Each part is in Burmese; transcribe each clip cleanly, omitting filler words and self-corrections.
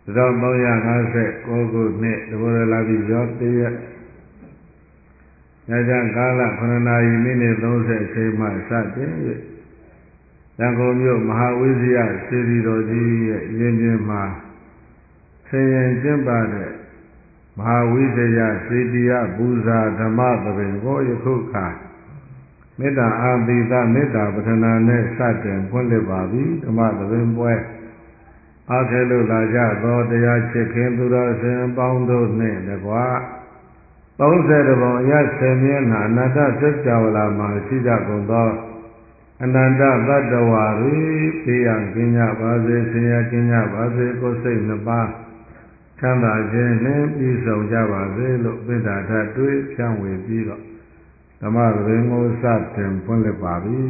1359ခုနှစ်တဘောရလာပြီးရောတရက်ညချမ်းကာလ9နာရီမိနစ်30အချိန်မှစတင်၍ရန်ကုန်မြို့မဟာဝိဇ္ဇယစေတီတော်ကြီးရဲ့ရင်ပြင်မှာဆင်ရင်ကျင်းပတဲ့မဟာဝိဇ္ဇယစေတီယပူဇာဓမ္မသဘင်ကိုယခုခါမေတ္တာအာသီသမေတ္တာပဋ္ဌနာနဲ့စတင်ဖွင့်လှစ်ပါပြီဓမ္မသဘင်ပွဲအားခဲလို့လာကြသောတရားချစ်ခင်သူတော်စင်ပေါင်းတို့နှင့်တကွာ30ပုံအရ10မျက်နှာအနန္တစัจ java လာမှာရှိကြကုန်သောအနန္တသတ္တဝါတွေသိရကင်းကြပါစေဆင်းရဲကင်းကြပါစေကိုယ်စိတ်နှစ်ပါးချမ်းသာခြင်းနှင့်ပြည့်စုံကြပါစေလို့မေတ္တာထတွေးဖြန့်ဝေပြီးတော့ဓမ္မသဘင်ကိုစတင်ဖွင့်လှစ်ပါပြီ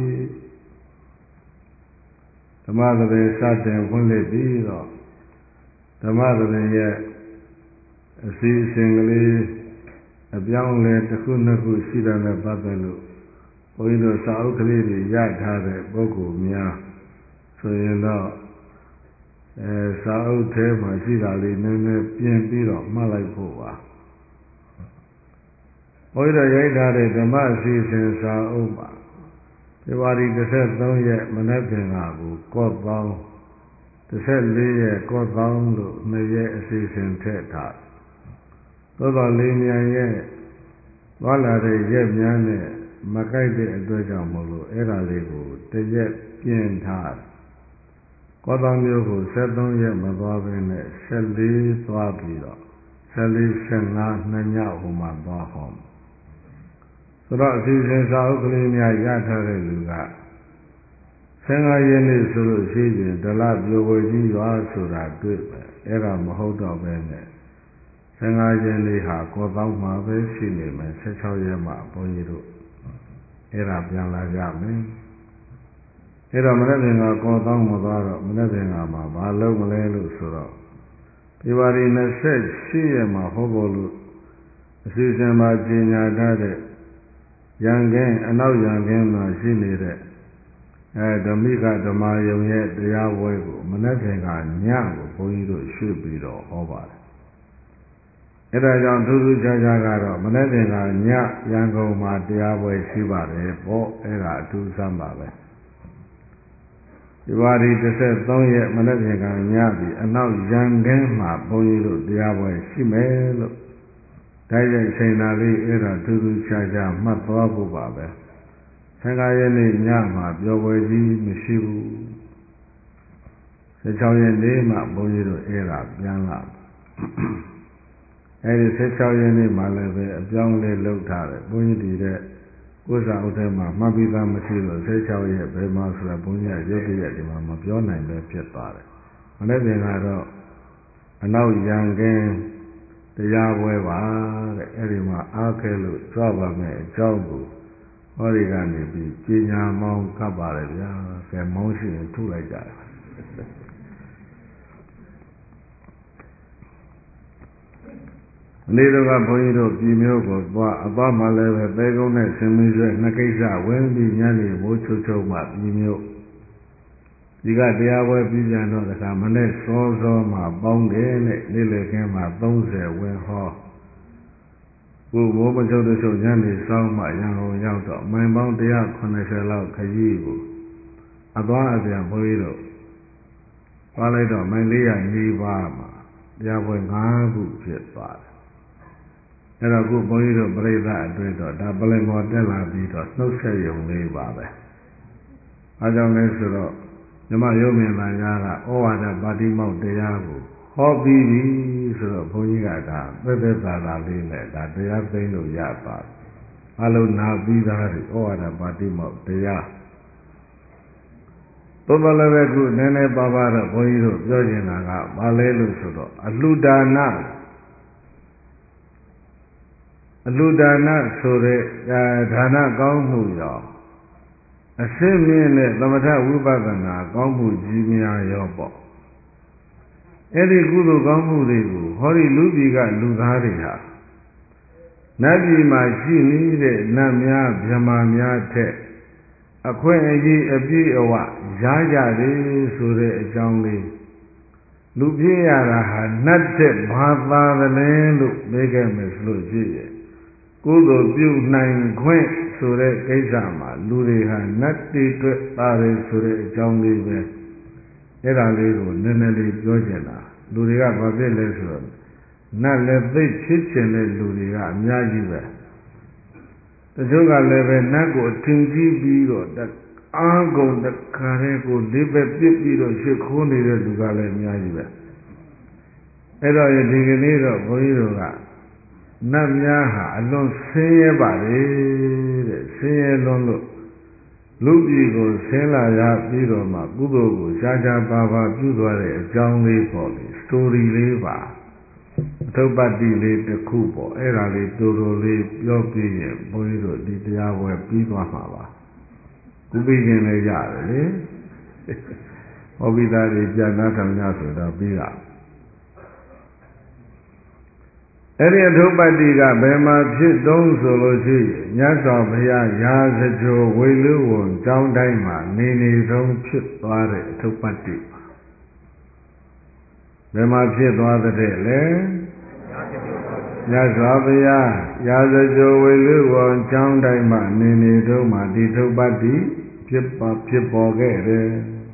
ဓမ္မသဘင်စတင်ဖွင့်လှစ်ပြီးတော့ဓမ္မသဘင်ရဲ့အစီအစဉ်ကလေးအပြောင်းလဲတစ်ခုနှစ်ခုရှိတယ်နဲ့ပတ်သက်လို့ဘုန်းကြီးတို့စာအုပ်ကလေးတွေရထားတဲ့ပုဂ္ဂိုလ်များဆိုရင်တော့စာအုပ်ထဲမှာရှိတာလေးနည်းနည်းပြင်ပြီးတော့မှတ်လိုက်ဖို့ပါဘုန်းကြီးတို့ရိုက်ထားတဲ့ဓမ္မအစီအစဉ်စာအုပ်မှာဖေဖော်ဝါရီ13ရက်မနက်ဖြန်ကိုကော့သောင်း14ရက်ကော့သောင်းလို့2ရက်အစီအစဉ်ထည့်ထားသို့တော်လေးမြန်ရဲ့သွားလာတဲ့ရက်များနဲ့မကိုက်တဲ့အတွက်ကြောင့်မလို့အဲ့ဒါလေးကိုတရက်ပြင်ထားကောသောမျိုးကို73ရက်မသွားဘဲနဲ့14သွားပြီးတော့14 15နှစ်ညဟိုမှာသွားဟောဆိုတော့အစီအစဉ်စာအုပ်ကလေးများရထားတဲ့လူက15ရက်နေ့ဆိုလို့ရှိရင်ဒလပြိုဝေကြီးရွာဆိုတာတွေ့ပဲအဲ့ဒါမဟုတ်တော့ပဲနဲ့15ရက်နေ့ဟာကောသောင်းမှာပဲရှိနေမယ်16ရက်မှဘုန်းကြီးတို့အဲ့ဒါပြန်လာကြမယ်အဲ့တော့မနေ့ကကောသောင်းမသွားတော့မနေ့ကမှာဘာလုပ်မလဲလို့ဆိုတော့ဖေဖော်ဝါရီ28ရက်မှာဟောဖို့လို့အစီအစဉ်မှာကြီးညာထားတဲ့ရန်ကင်းအနောက်ရန်ကင်းမှာရှိနေတဲ့ဓမိကဓမ္မယုံရဲ့တရားပွဲကိုမနေ့ကညကိုဘုန်းကြီးတို့ရွှေ့ပြီးတော့ဟောပါတယ်အဲ့ဒါကြောင့်ထူးထူးခြားခြားကတော့မနေ့ကညရန်ကုန်မှာတရားပွဲရှိပါတယ်ပေါ့အဲ့ဒါအထူးဆန်းပါပဲဒီပါရီ13ရက်မနေ့ကညပြီးအနောက်ရန်ကင်းမှာဘုန်းကြီးတို့တရားပွဲရှိမယ်လို့တိုက်ရိုက်ချိန်တာလေးအဲ့ဒါထူးထူးခြားခြားမှတ်သွားဖို့ပါပဲ15ရက်နေ့ညမှာပြောပွဲကြီးမရှိဘူး16ရက်နေ့မှဘုန်းကြီးတို့အဲ့ဒါပြန်လာအဲ့ဒီ16ရက်နေ့မှလည်းပဲအပြောင်းလဲလုပ်ထားတယ်ဘုန်းကြီးဒီတဲ့ကိုယ်စာအုပ်ထဲမှာမှတ်ပြီးသားမရှိလို့16ရက်ဘယ်မှာဆိုတာဘုန်းကြီးကရုပ်တရက်ဒီမှာမပြောနိုင်ပဲဖြစ်သွားတယ်မနေ့ကကတော့အနောက်ရန်ကင်းတရားပွဲပါတဲ့အဲ့ဒီမှာအားခဲလို့ကြွပါမယ်အကြောင်းကိုဟောဒီကနေပြီးပညာမောင်းကပ်ပါလေဗျာဆယ်မောင်းရှိရင်ထုလိုက်ကြတယ်နေ့တော့ကဘုန်းကြီးတို့ပြည်မျိုးကိုသွားအသွားမှလည်းပဲသေကုန်းနဲ့ဆင်းမီးဆွဲနှစ်ကိစ္စဝင်ပြီးညနေမိုးချုပ်ချုပ်မှပြည်မျိုးဒီကတရားပွဲပြီးကြတော့တခါမနေ့စောစောမှပေါင်းတယ်နဲ့နေ့လည်ခင်းမှာ30ဝင်ဟောကိုမိုးမချုပ်တချုပ်ညနေစောင်းမှရန်ကုန်ရောက်တော့မိုင်ပေါင်း180လောက်ခရီးကိုအသွားအပြန်ဘုန်းကြီးတို့သွားလိုက်တော့မိုင်400နီးပါးမှာတရားပွဲ5ခုဖြစ်သွားတယ်အဲ့တော့ခုဘုန်းကြီးတို့ပြိဿအတွင်းတော့ဒါပလင်မော်တက်လာပြီးတော့နှုတ်ဆက်ရုံလေးပါပဲအားကြောင့်လဲဆိုတော့ဓမ္မယုံမြင်လာကြတာဩဝါဒပါတိမောက်တရားကိုဟောပြီးပြီဆိုတော့ဘုန်းကြီးကဒါသက်သက်သာသာလေးနဲ့ဒါတရားသိလို့ရသွားတယ်အလုံးနာပြီးသားတွေဩဝါဒပါတိမောက်တရားသို့တော်လည်းပဲခုနည်းနည်းပါးပါးတော့ဘုန်းကြီးတို့ပြောချင်တာကဘာလဲလို့ဆိုတော့အလှူဒါနဆိုတဲ့ဒါနကောင်းမှုရောအစင်းမြင့်တဲ့သမထဝိပဿနာကောင်းမှုကြီးများရောပေါ့အဲ့ဒီကုသိုလ်ကောင်းမှုတွေကိုဟောဒီလူပြည်ကလူသားတွေဟာနတ်ပြည်မှာရှိနေတဲ့နတ်များဗြဟ္မာများထက်အခွင့်အရေးအပြည့်အဝရကြတယ်ဆိုတဲ့အကြောင်းလေးလူဖြစ်ရတာဟာနတ်တဲ့ဘာသာတယ်လို့မေးခဲ့မယ်ဆိုလို့ရှိရင်ကုသိုလ်ပြုနိုင်ခွင့်ဆိုတဲ့ကိစ္စမှာလူတွေဟာနတ်တွေအတွက်ပါတယ်ဆိုတဲ့အကြောင်းလေးပဲအဲ့ဒါလေးကိုနည်းနည်းလေးပြောချင်တာလူတွေကဘာဖြစ်လဲဆိုတော့နတ်လည်းသိဖြစ်ချင်တဲ့လူတွေကအများကြီးပဲတချို့ကလည်းပဲနတ်ကိုအထင်ကြီးပြီးတော့အားကုန်တခါတည်းကိုလေးပဲပြစ်ပြီးတော့ရှ िख ိုးနေတဲ့လူကလည်းအများကြီးပဲအဲ့တော့ဒီကနေ့တော့ဘုန်းကြီးတို့ကနတ်များဟာအလွန်ဆင်းရဲပါတယ်တဲ့ဆင်းရဲလွန်းလို့လူပြည်ကိုဆင်းလာရပြီးတော့မှကုသိုလ်ကိုရှားရှားပါပါပြုသွားတဲ့အကြောင်းလေးပေါ့လေစတိုရီလေးပါအထုပ္ပတ္တိလေးတစ်ခုပေါ့အဲ့ဒါလေးတူတူလေးပြောပြီးရင်ဘုန်းကြီးတို့ဒီတရားပွဲပြီးသွားမှာပါကုပိခြင်းလည်းရတယ်လေဟောပိသားတွေကြာနာထောင်ကြဆိုတာပြီးတာအဲ့ဒီအထုပ္ပတ္တိကဘယ်မှာဖြစ်တုံးဆိုလို့ရှိရင်မြတ်စွာဘုရားရာဇဂိုဝေလူဝန်ကျောင်းတိုင်းမှာနေဆုံးဖြစ်သွားတဲ့အထုပ္ပတ္တိဘယ်မှာဖြစ်သွားတဲ့လဲမြတ်စွာဘုရားရာဇဂိုဝေလူဝန်ကျောင်းတိုင်းမှာနေဆုံးမှာဒီထုပ္ပတ္တိဖြစ်ပေါ်ခဲ့တယ်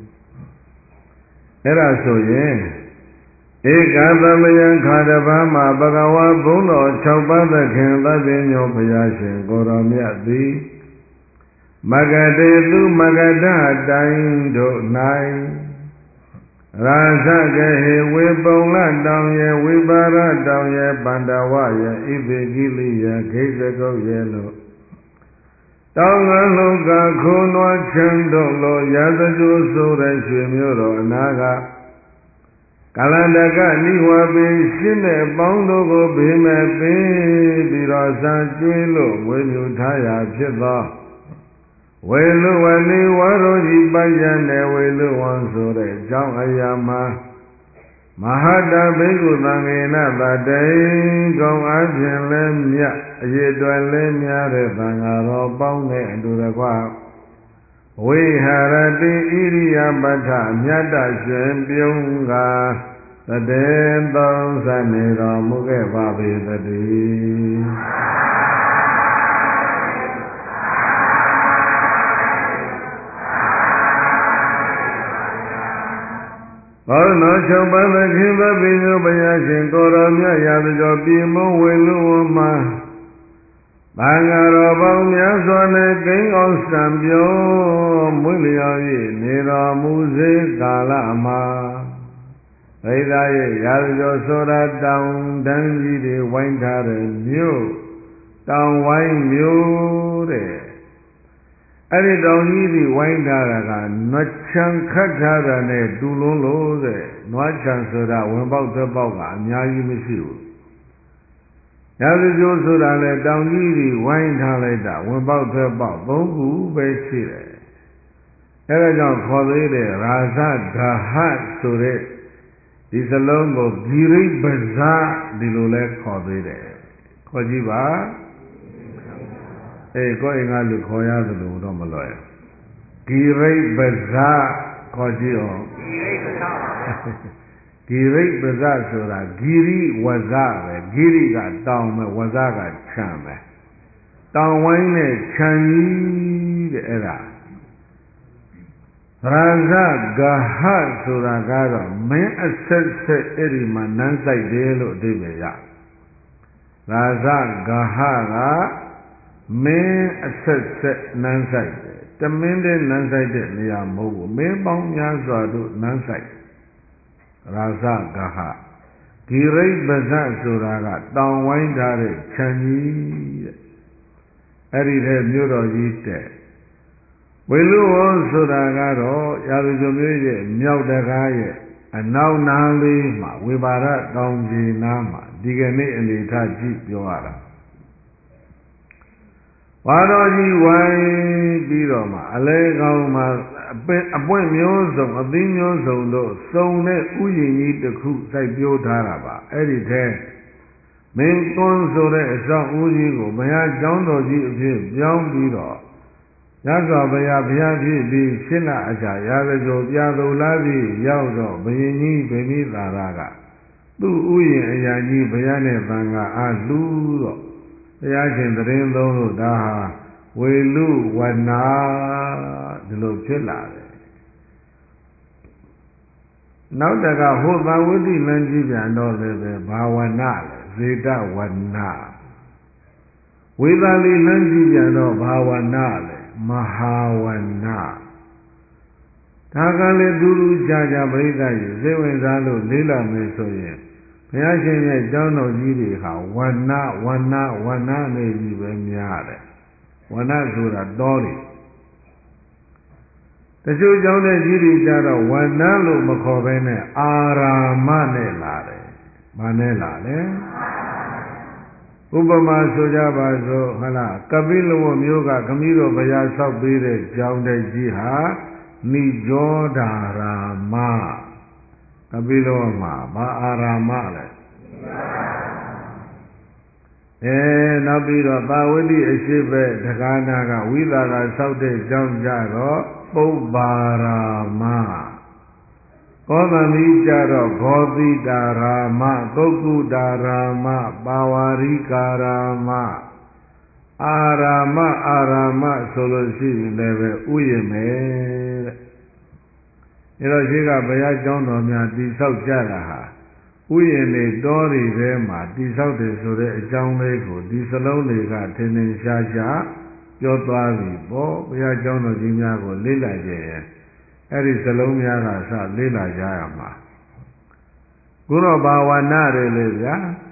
အဲ့ဒါဆိုရင်ဧကသမယံခါတပန်းမှာဘဂဝါဘုန်းတော်6ပါးသခင်သဗ္ဗညောဘုရားရှင်ကိုရောမြတ်သည်မဂတေသူမဂဒတိုင်းတို့၌ရာဇဂဟေဝေပုံလတောင်ရဲ့ဝိပါရတောင်ရဲ့ပန္တဝရဲ့ဣပိကိလိယဂိဇကုတ်ရဲ့လို့တောင်ငါလောကခိုးနွားချမ်းတို့လိုရာဇဂိုဆိုတဲ့ရွှေမျိုးတော်အနာကကာလန္တကနိဝါပိရှင်းတဲ့အပေါင်းတို့ကိုဘေးမဲ့ပေးပြီးတော့စာကျွေးလို့မွေးမြူထားရာဖြစ်သောဝေလူဝနေဝါရောကြီးပိုင်ရတဲ့ဝေလူဝံဆိုတဲ့အကြောင်းအရာမှာမဟာတဘိက္ခုသံဃေနတတေကောင်းအပြင်လည်းမြတ်အရေးတော်လည်းများတဲ့သံဃာတော်ပေါင်းနဲ့အတူတကွဝိဟာရတိဣရိယာပဋ္ဌမြတ်တရှင်ပြုံးကတတေသုံးစနေတော်မူခဲ့ပါပေသတည်းဘောနော6ပါးသခင်သဗ္ဗညောဘုရားရှင်ကိုရောမြတ်ရာဇဂောပြည်မုံဝေလူဝမှာသံဃာတော်ပေါင်းများစွာနဲ့ကိန်းအောင်စံပြောမွေးလျော်၍နေတော်မူစေကာလမှာဘိသာရဲ့ရာဇဂောဆိုတာတောင်တန်းကြီးတွေဝိုင်းထားတဲ့မြို့တောင်ဝိုင်းမြို့တဲ့အဲ့ဒီတောင်ကြီးတွေဝိုင်းထားတာကနွားချံခတ်ထားတာနဲ့တူလွန်းလို့တဲ့နွားချံဆိုတာဝင်ပေါက်ထွက်ပေါက်ကအများကြီးမရှိဘူးရာဇဂိုဆိုတာလေတောင်ကြီးတွေဝိုင်းထားလိုက်တာဝင်ပေါက်ထွက်ပေါက်၃ခုပဲရှိတယ်အဲဒါကြောင့်ခေါ်သေးတယ်ရာဇဂဟဆိုတဲ့ဒီစလုံးကိုဂိရိပဇဒီလိုလဲခေါ်သေးတယ်ခေါ်ကြည့်ပါကိုယ်အိမ်ကလူခေါ်ရသလိုတော့မလွယ်ဂိရိပဇခေါ်ကြည့်အောင်ဂိရိပဇဆိုတာဂိရိဝဇပဲဂိရိကတောင်ပဲဝဇကခြံပဲတောင်ဝိုင်းနဲ့ခြံကြီးတဲ့အဲ့ဒါရာဇဂဟဆိုတာကတော့မင်းအဆက်ဆက်အဲ့ဒီမှာနန်းဆိုင်တယ်လို့အဓိပ္ပာယ်ရရာဇဂဟကမင်းအဆက်ဆက်နန်းဆိုင်တယ်တမင်းတဲ့နန်းဆိုင်တဲ့နေရာမဟုတ်ဘူးမင်းပေါင်းများစွာတို့နန်းဆိုင်ရာဇဂဟဂိရိပဇဆိုတာကတောင်ဝိုင်းထားတဲ့ခြံကြီးတဲ့အဲ့ဒီထဲမြို့တော်ကြီးတဲ့ဝေလူဝံဆိုတာကတော့ရာဇဂိုမြို့ရဲ့မြောက်တကားရဲ့အနောက်နားလေးမှာဝေဘာရတောင်ကြီးနားမှာဒီကနေ့အနေထားကြည့်ပြောရတာဝါတော်ကြီးဝိုင်းပြီးတော့မှအလဲကောင်းမှာအပွင့်မျိုးစုံအသီးမျိုးစုံတို့စုံတဲ့ဥယျာဉ်ကြီးတစ်ခုစိုက်ပျိုးထားတာပါအဲ့ဒီထဲမင်းကွန်းဆိုတဲ့အဆောင်ဦးကြီးကိုဘုရားကျောင်းတော်ကြီးအဖြစ်ပြောင်းပြီးတော့ရသော်ဘုရားဖြစ်ပြီးရှင်းလာအကြရာဇဂိုပြာသူလာပြီးရောက်တော့ဘယင်ကြီးဗိမိသာရကသူ့ဥယျာဉ်အရာကြီးဘုရားနဲ့သံဃာအားလူတော့ဘုရားရှင်သတင်းသုံးလို့ဒါဟာဝေလူဝနာဒီလိုဖြစ်လာတယ်နောက်တကဟိုသာဝတိလမ်းကြီးပြန်တော့လည်းပဲဘာဝနာလဲဇေတဝနာဝေသာလီလမ်းကြီးပြန်တော့ဘာဝနာလဲမဟာဝနာဒါကလည်းတူတူကြာကြာပြိဿကြီးစိတ်ဝင်စားလို့လေးလာမယ်ဆိုရင်ဘုရားရှင်ရဲ့ကျောင်းတော်ကြီးတွေဟာဝနာနေပြီပဲများတယ်ဝနာဆိုတာတော်တယ်တချို့ကျောင်းတဲ့ကြီးတွေကြတော့ဝနာလို့မခေါ်ဘဲနဲ့အာရာမနဲ့လာတယ်။ဘာနဲ့လာလဲ။ဥပမာဆိုကြပါစို့ဟုတ်လားကပိလဝမျိုးကခမည်းတော်ဘုရားဆောက်ပေးတဲ့ကျောင်းတဲ့ကြီးဟာနိကြောဓာရာမကပိလဝမှာဘာအာရာမလဲနောက်ပြီးတော့သာဝတိအရှိဘက်ဒဂါနာကဝိသကဆောက်တဲ့ကျောင်းကြတော့ပုပ္ပါရာမကောသမီကြတော့ဂောတိတာရာမသုတ်ကုတာရာမပါဝါရိကာရာမအာရာမဆိုလို့ရှိရင်လည်းပဲဥယျာဉ်မယ်တဲ့ဒါတော့ရှိကဘုရားကျောင်းတော်များတည်ဆောက်ကြတာဟာဥယျာဉ်တွေတောတွေထဲမှာတည်ဆောက်တယ်ဆိုတဲ့အကြောင်းလေးကိုဒီစလုံးတွေကထင်ထင်ရှားရှားပြောသွားပြီပေါ့ဘုရားကျောင်းတော်ကြီးများကိုလေ့လာကြရင်အဲ့ဒီစလုံးများကစလေ့လာကြရမှာခုတော့ဘာဝနာတွေလေဗျာ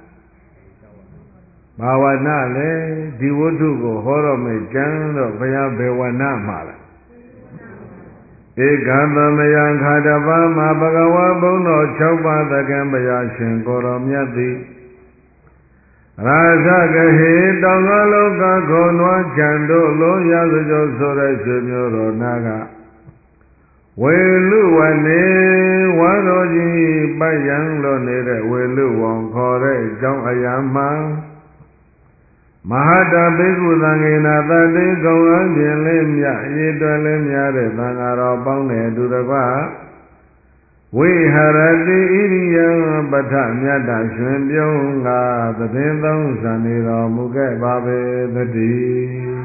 ဘာဝနာလေဒီဝတ္ထုကိုဟောတော့မယ်ကျမ်းတော့ဘုရားဘေဝနာမှာလားဧကသမယံခါတပါမှာဘဂဝါဘုံတော်6ပါးသကံဘုရားရှင်ကိုတော်မြတ်သည်ရာဇကဟေတောင်ကလောကခုံနွားချံတို့လုံးရသကြောဆိုတဲ့ရွှေမျိုးတော်နာကဝေလူဝနေဝါတော်ကြီးပတ်ရန်လို့နေတဲ့ဝေလူဝံခေါ်တဲ့အကြောင်းအရာမှာမဟာတပိကုသံဃေနာတတိကုံအပြင်လေးမြအရေးတွယ်လေးများတဲ့သံဃာတော်ပေါင်းတဲ့အတူတကွဝိဟရတိဣရိယံပဋ္ဌမြတ်တာရှင်ပြုံးကသတင်းသုံးစံနေတော်မူခဲ့ပါပေသတည်း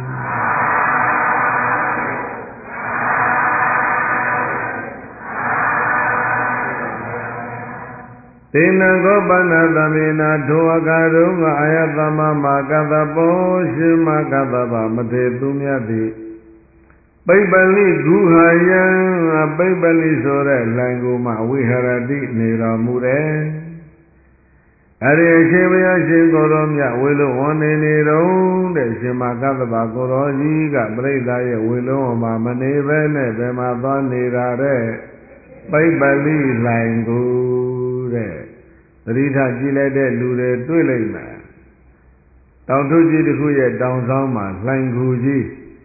တေနကောပနာသမေနာဒုအကာရုံအာယသမမကသပောရှင်မကသဗမထေသူမြတ်သည်ပိပလိဂုဟာယံပိပလိဆိုတဲ့လိုင်ကိုမှဝိဟရတိနေတော်မူတယ်အရိအရှင်ဘုရားရှင်ကိုယ်တော်မြတ်ဝေလုံးဝနေတော်တဲ့ရှင်မကသဗကိုယ်တော်ကြီးကပြိဿရဲ့ဝေလုံးဝမှာမနေဘဲနဲ့ဘယ်မှာသွားနေတာတဲ့ပိပလိလိုင်ကိုတဲ့သတိထားကြည့်လိုက်တဲ့လူတွေတွေ့လိုက်မယ်တောင်ထုကြီးတစ်ခုရဲ့တောင်ဆောင်မှာလှိုင်ကူကြီး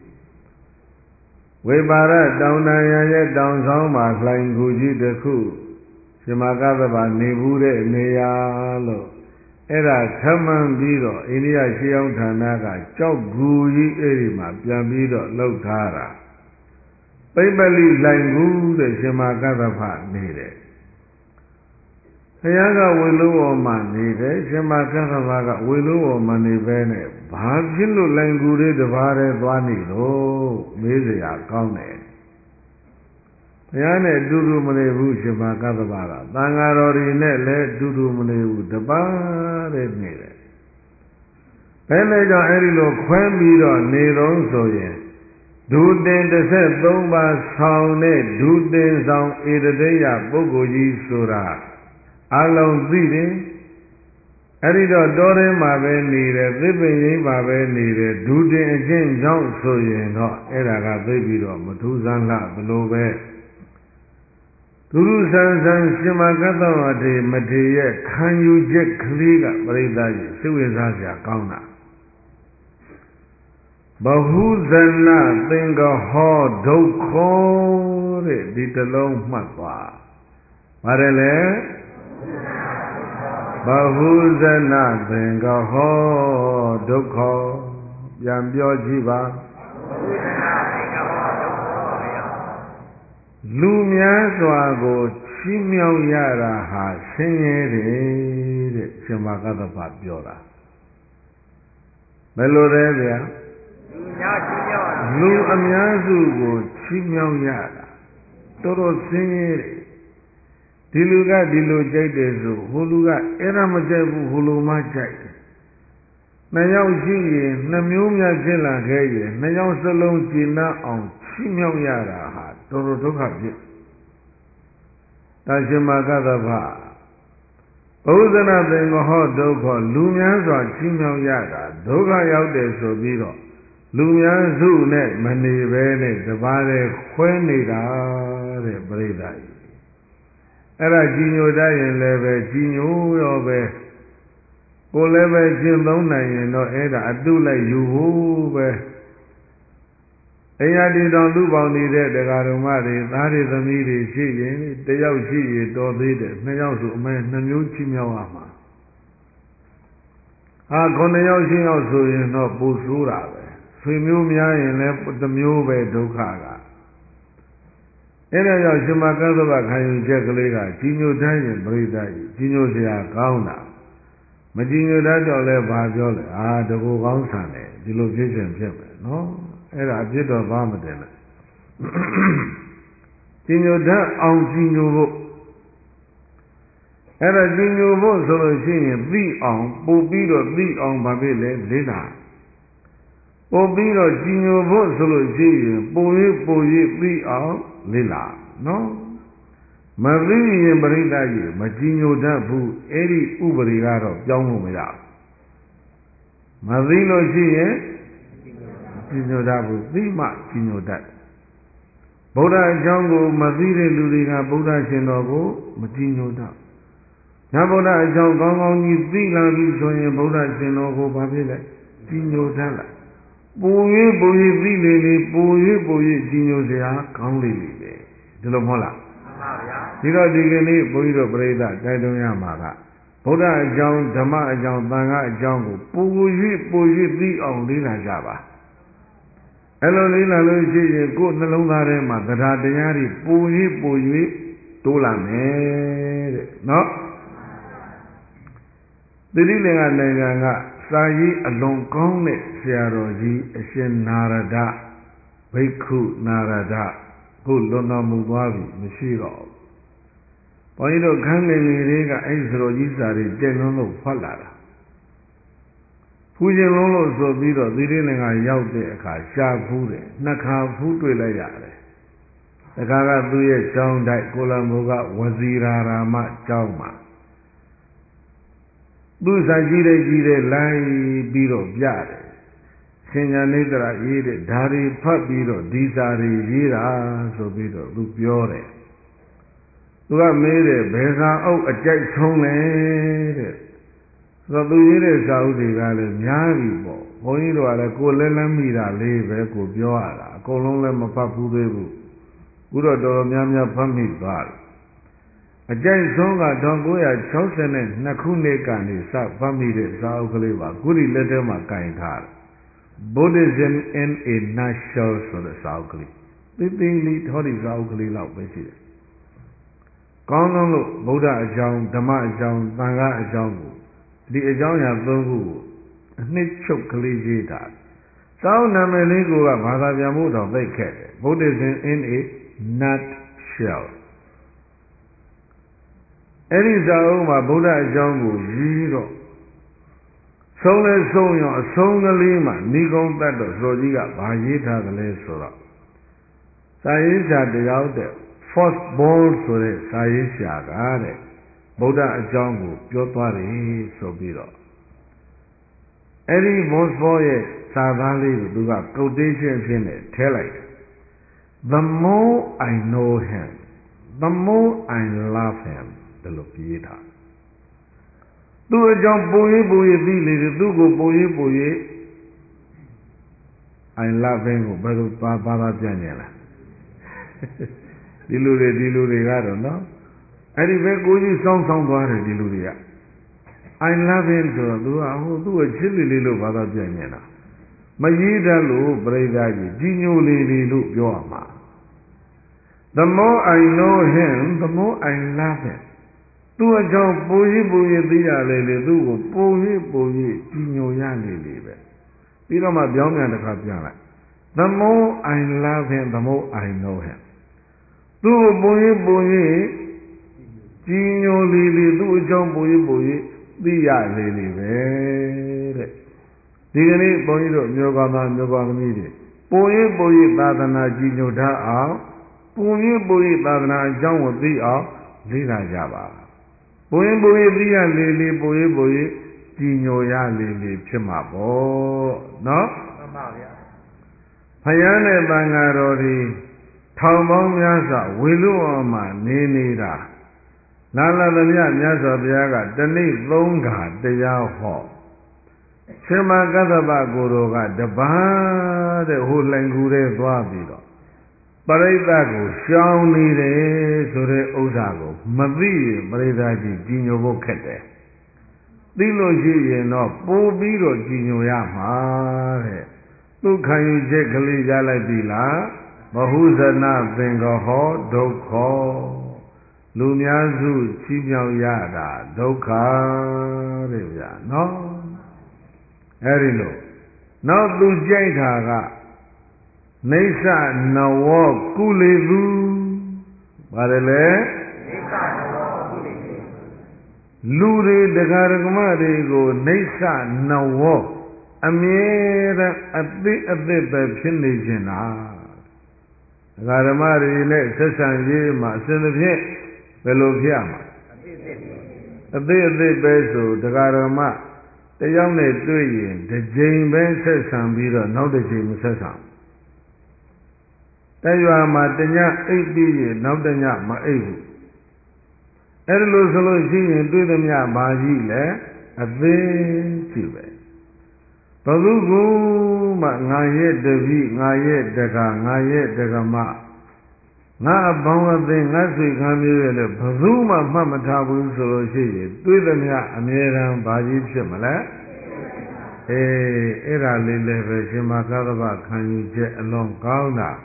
ဝိပါရတောင်တန်ရရဲ့တောင်ဆောင်မှာလှိုင်ကူကြီးတစ်ခုရှင်မကသဗ္ဗနေဘူးတဲ့နေရာလို့အဲ့ဒါထမှန်ပြီးတော့အိန္ဒိယရှေးအောင်ဌာနကကြောက်ကူကြီးအဲ့ဒီမှာပြန်ပြီးတော့လှုပ်ထားတာပိပလိလှိုင်ကူတဲ့ရှင်မကသဗ္ဗနေတယ်ဘုရားကဝေလုံးဝမှာနေတယ်ရှင်မကသဗ္ဗကဝေလုံးဝမှာနေပဲနဲ့ဘာဖြစ်လို့လိုင်ကူလေးတစ်ပါးတည်းသွားနေလို့မေးစရာကောင်းတယ်ဘုရားနဲ့အတူတူမနေဘူးရှင်မကသဗ္ဗကသံဃာတော်တွေနဲ့လည်းအတူတူမနေဘူးတစ်ပါးတည်းနေတယ်ဘယ်နဲ့ကြောင့်အဲ့ဒီလိုခွဲပြီးတော့နေတော့ဆိုရင်ဒုတင်13ပါးဆောင်တဲ့ဒုတင်ဆောင်ဧတတေယပုဂ္ဂိုလ်ကြီးဆိုတာအလုံးသိတယ်အဲ့ဒီတော့တောထဲမှာပဲနေတယ်သစ်ပင်ကြီးမှာပဲနေတယ်ဒုတင်အချင်းကြောင့်ဆိုရင်တော့အဲ့ဒါကသိပြီးတော့မထူးဆန်းလားဘလို့ပဲသူရုဆန်းဆန်းရှင်မကတ္တဝတေမထေရဲ့ခံယူချက်ကလေးကပရိသတ်ကြီးစိတ်ဝင်စားစရာကောင်းတာဘဟုဇနသင်္ကဟောဒုက္ခောတဲ့ဒီတလုံးမှတ်သွားပါတယ်လေဘဟုဇနသင်္ကဟောဒုက္ခောပြန်ပြောကြည့်ပါဘဟုဇနသင်္ကလူများစွာကိုချီးမြှောက်ရတာဟာဆင်းရဲတယ်တဲ့ရှင်မကသဗ္ဗပြောတာဘယ်လိုလဲဗျာလူအများစုကိုချီးမြှောက်ရတာတော်တော်ဆင်းရဲတယ်ဒီလူကဒီလိုကြိုက်တယ်ဆိုဟိုလူကအဲ့ဒါမကြိုက်ဘူးဟိုလူမှကြိုက်တယ်နှစ်ယောက်ရှိရင်နှစ်မျိုးများဖြစ်လာခဲ့ရင်နှစ်ယောက်စလုံးကျင့်နှံ့အောင်ချီးမြှောက်ရတာဟာတော်တော်ဒုက္ခဖြစ်တာရှင်မကသဗ္ဗဘုဇနာသင်္ဃဟောဒုက္ခလူများစွာချီးမြှောက်ရတာဒုက္ခရောက်တယ်ဆိုပြီးတော့လူများစုနဲ့မနေပဲနဲ့တပါးတည်းခွဲနေတာတဲ့ပြိဿကြီးအဲ့ဒါကြီးညိုတတ်ရင်လည်းပဲကြီးညိုရောပဲကိုလည်းပဲကျင့်သုံးနိုင်ရင်တော့အဲ့ဒါအတုလိုက်ယူဖို့ပဲအရာဒီတော်လူပေါင်းနေတဲ့တရားတော်မတွေသားတွေသမီးတွေရှိရင်တယောက်ရှိရင်တော်သေးတယ်နှစ်ယောက်ဆိုအမဲနှမျိုးချီးမြှောက်ရမှာ9ယောက်10ယောက်ဆိုရင်တော့ပူဆိုးတာပဲဆွေမျိုးများရင်လည်းတစ်မျိုးပဲဒုက္ခကအဲ့ဒါကြောင့်ရှင်မကသဗ္ဗခံယူချက်ကလေးကကြီးညိုတတ်ရင်ပြိဿကြီးကြီးညိုစရာကောင်းတာမကြီးညိုတတ်တော့လဲဘာပြောလဲတကူကောင်းဆန်တယ်ဒီလိုဖြစ်ခြင်းဖြစ်မယ်နော်အဲ့ဒါအပြစ်တော့ဘာမတင်နဲ့ကြီးညိုတတ်အောင်ကြီးညိုဖို့အဲ့ဒါကြီးညိုဖို့ဆိုလို့ရှိရင်သိအောင်ပို့ပြီးတော့သိအောင်ဘာဖြစ်လဲလေ့လာပို့ပြီးတော့ကြီးညိုဖို့ဆိုလို့ရှိရင်ပို့၍သိအောင်လေ့လာနော်မသိရင်ပရိသတ်ကြီးမကြီးညိုတတ်ဘူးအဲ့ဒီဥပဒေကတော့ပြောင်းလို့မရဘူးမသိလို့ရှိရင်ကြီးညိုတတ်ဘူးသိမှကြီးညိုတတ်ဗုဒ္ဓအကြောင်းကိုမသိတဲ့လူတွေကဗုဒ္ဓရှင်တော်ကိုမကြီးညိုတတ်ညဗုဒ္ဓအကြောင်းကောင်းကောင်းကြီးသိလာပြီဆိုရင်ဗုဒ္ဓရှင်တော်ကိုဘာဖြစ်လဲကြီးညိုတတ်လားပို၍သိလေပို၍ကြီးညိုစရာကောင်းလေပဲဒီလိုမဟုတ်လားမှန်ပါဗျာဒီတော့ဒီကနေ့ဘုန်းကြီးတို့ပြိဿတိုက်တွန်းရမှာကဗုဒ္ဓအကြောင်းဓမ္မအကြောင်းသံဃာအကြောင်းကိုပို၍သိအောင်လေ့လာကြပါအဲ့လိုလေ့လာလို့ရှိရင်ကိုယ်နှလုံးသားထဲမှာတရားတရားတွေပို၍တိုးလာမယ်တဲ့နော်သီရိလင်္ကာနိုင်ငံကစာရေးအလွန်ကောင်းတဲ့ဆရာတော်ကြီးအရှင်နာရဒဘိက္ခုနာရဒခုလွန်တော်မူသွားပြီမရှိတော့ဘူးဘုန်းကြီးတို့ခန်းငယ်ငယ်လေးကအဲ့ဒီဆရာတော်ကြီးစာတွေတက်လုံးလို့ဖတ်လာတာဖူးခြင်းလုံးလို့ဆိုပြီးတော့သီရိလင်္ကာရောက်တဲ့အခါရှားဖူးတယ်နှစ်ခါဖူးတွေ့လိုက်ရတယ်တခါကသူ့ရဲ့ကျောင်းတိုက်ကိုလံဘိုကဝဇီရာရာမကျောင်းမှာသူ့စာကြီးတဲ့လိုက်ပြီးတော့ပြတယ်ရှင်ညာနေတရာရေးတဲ့ဓာရီဖတ်ပြီးတော့ဒီစာတွေရေးတာဆိုပြီးတော့သူပြောတယ်သူကမေးတယ်ဘယ်စာအုပ်အကြိုက်ဆုံးလဲတဲ့ဆိုတော့သူရေးတဲ့စာအုပ်တွေကလည်းများပြီပေါ့ဘုန်းကြီးတို့ကလည်းကိုယ်လည်းမိတာလေးပဲကိုပြောရတာအကုန်လုံးလည်းမဖတ်ဘူးသေးဘူးခုတော့တော်တော်များဖတ်မိသွားတယ်အကြိုက်ဆုံးက1962ခုနှစ်ကနေစဖတ်မိတဲ့စာအုပ်ကလေးပါခုဒီလက်ထဲမှာကင်ထားတယ် Buddhism in a Nutshell ဆိုတဲ့စာအုပ်ကလေးသိလေးထောဒီစာအုပ်ကလေးလောက်ပဲရှိတယ်ကောင်းလို့ဗုဒ္ဓအကြောင်းဓမ္မအကြောင်းသံဃာအကြောင်းကိုဒီအကြောင်းအရာ၃ခုကိုအနှစ်ချုပ်ကလေးရေးတာစာအုပ်နာမည်လေးကဘာသာပြန်ဖို့တော့သိခဲ့တယ် Buddhism in a Nutshellအဲ့ဒီစာအုပ်မှာဗုဒ္ဓအကြောင်းကိုရေးတော့ဆုံးလဲဆုံးရောအဆုံးကလေးမှာဏိကုံးတတ်တော့ဆိုကြီးကဘာရေးထားသလဲဆိုတော့စာရေးစာတယောက်တဲ့ First Born ဆိုတဲ့စာရေးဆရာကတဲ့ဗုဒ္ဓအကြောင်းကိုပြောသွားတယ်ဆိုပြီးတော့အဲ့ဒီ First Born ရဲ့စာသားလေးကိုသူက quotation ဖြစ်နေထဲလိုက်တယ် The more I know him the more I love him ဒါလို့ပြေးတာသူ့အကြောင်းပို၍သိလေတယ်သူ့ကိုပို၍I love him ကိုဘယ်လိုဘာသာပြန်ကြလားဒီလူတွေကတော့နော်အဲ့ဒီပဲကိုကြီးစောင်းသွားတယ်ဒီလူတွေက I love him ဆိုတော့သူကသူ့ကိုချစ်လေးလို့ဘာသာပြန်နေတာမရေးတတ်လို့ပြိဿကြီးကြီးညိုလေးလို့ပြောရမှာ The more I know him, the more I love him. သူအကြောင်းပိုရသိရလေလေသူ့ကိုပိုရကြီးညိုရလေလေပဲပြီးတော့မှပြောင်းပြန်တစ်ခါပြန်လိုက် The more I love him, the more I know him. သူ့ကိုပိုရကြီးညိုလေလေသူ့အကြောင်းပိုရသိရလေလေပဲတဲ့ဒီကနေ့ဘုန်းကြီးတို့မျိုးကောင်းသားမျိုးကောင်းသမီးတွေပိုရသာသနာကြီးညိုတတ်အောင်ပိုရသာသနာအကြောင်းကိုသိအောင်လေ့လာကြပါပိုရသိရလေလေပိုရကြီးညိုရလေလေဖြစ်မှာပေါ့နော်မှန်ပါဗျာဘုရားနဲ့သံဃာတော်တွေထောင်ပေါင်းများစွာဝေလူအောင်မှာနေတာလာသမျှမြတ်စွာဘုရားကတနေ့3ခါတရားဟောရှင်မကသဗ္ဗကိုတော်ကတပန်းတဲ့ဟိုလှိုင်ကူတဲ့သွားပြီးတော့ပရိသတ်ကိုရှောင်နေတယ်ဆိုတဲ့ဥစ္စာကိုမသိရင်ပရိသတ်ကြီးကြီးညိုဖို့ခက်တယ်သိလို့ရှိရင်တော့ပို့ပြီးတော့ကြီးညိုရမှာတဲ့သူခံယူချက်ကလေးရလိုက်ပြီလားမဟုဇနသင်္ကဟောဒုက္ခလူများစုချီးမြှောက်ရတာဒုက္ခတဲ့ဗျာနော်အဲ့ဒီလိုနောက်သူကြိုက်တာကနေသနဝကုလေသူပါတယ်လေနေသနဝကုလေသူလူတွေတရားဓမ္မတွေကိုနေသနဝအမြဲတမ်းအသစ်ပဲဖြစ်နေခြင်းလားတရားဓမ္မတွေနဲ့ဆက်ဆံရေးမှာအစဉ်တစ်ဖြင့်ဘယ်လိုဖြစ်ရမှာအသစ်ပဲဆိုတရားဓမ္မတယောက်နဲ့တွေ့ရင်တစ်ကြိမ်ပဲဆက်ဆံပြီးတော့နောက်တစ်ကြိမ်မဆက်ဆံတရွာမှာတညအိပ်ပြီးရင်နောက်တညမအိပ်ဘူးအဲ့ဒါလို့ဆိုလို့ရှိရင်တွေ့သမျှဘာကြီးလဲအသေးကြီးပဲဘုသူကမှငါရဲ့တပည့်ငါရဲ့တကာငါရဲ့တကမငါအပေါင်းအသင်းငါဆွေခံမျိုးရဲ့လည်းဘယ်သူမှမှတ်မထားဘူးဆိုလို့ရှိရင်တွေးသမျှအမြဲတမ်းဘာကြီးဖြစ်မလဲအဲ့ဒါလေးလည်းပဲရှင်မသာသဗ္ဗခံယူချက်အလွန်ကောင်းတာ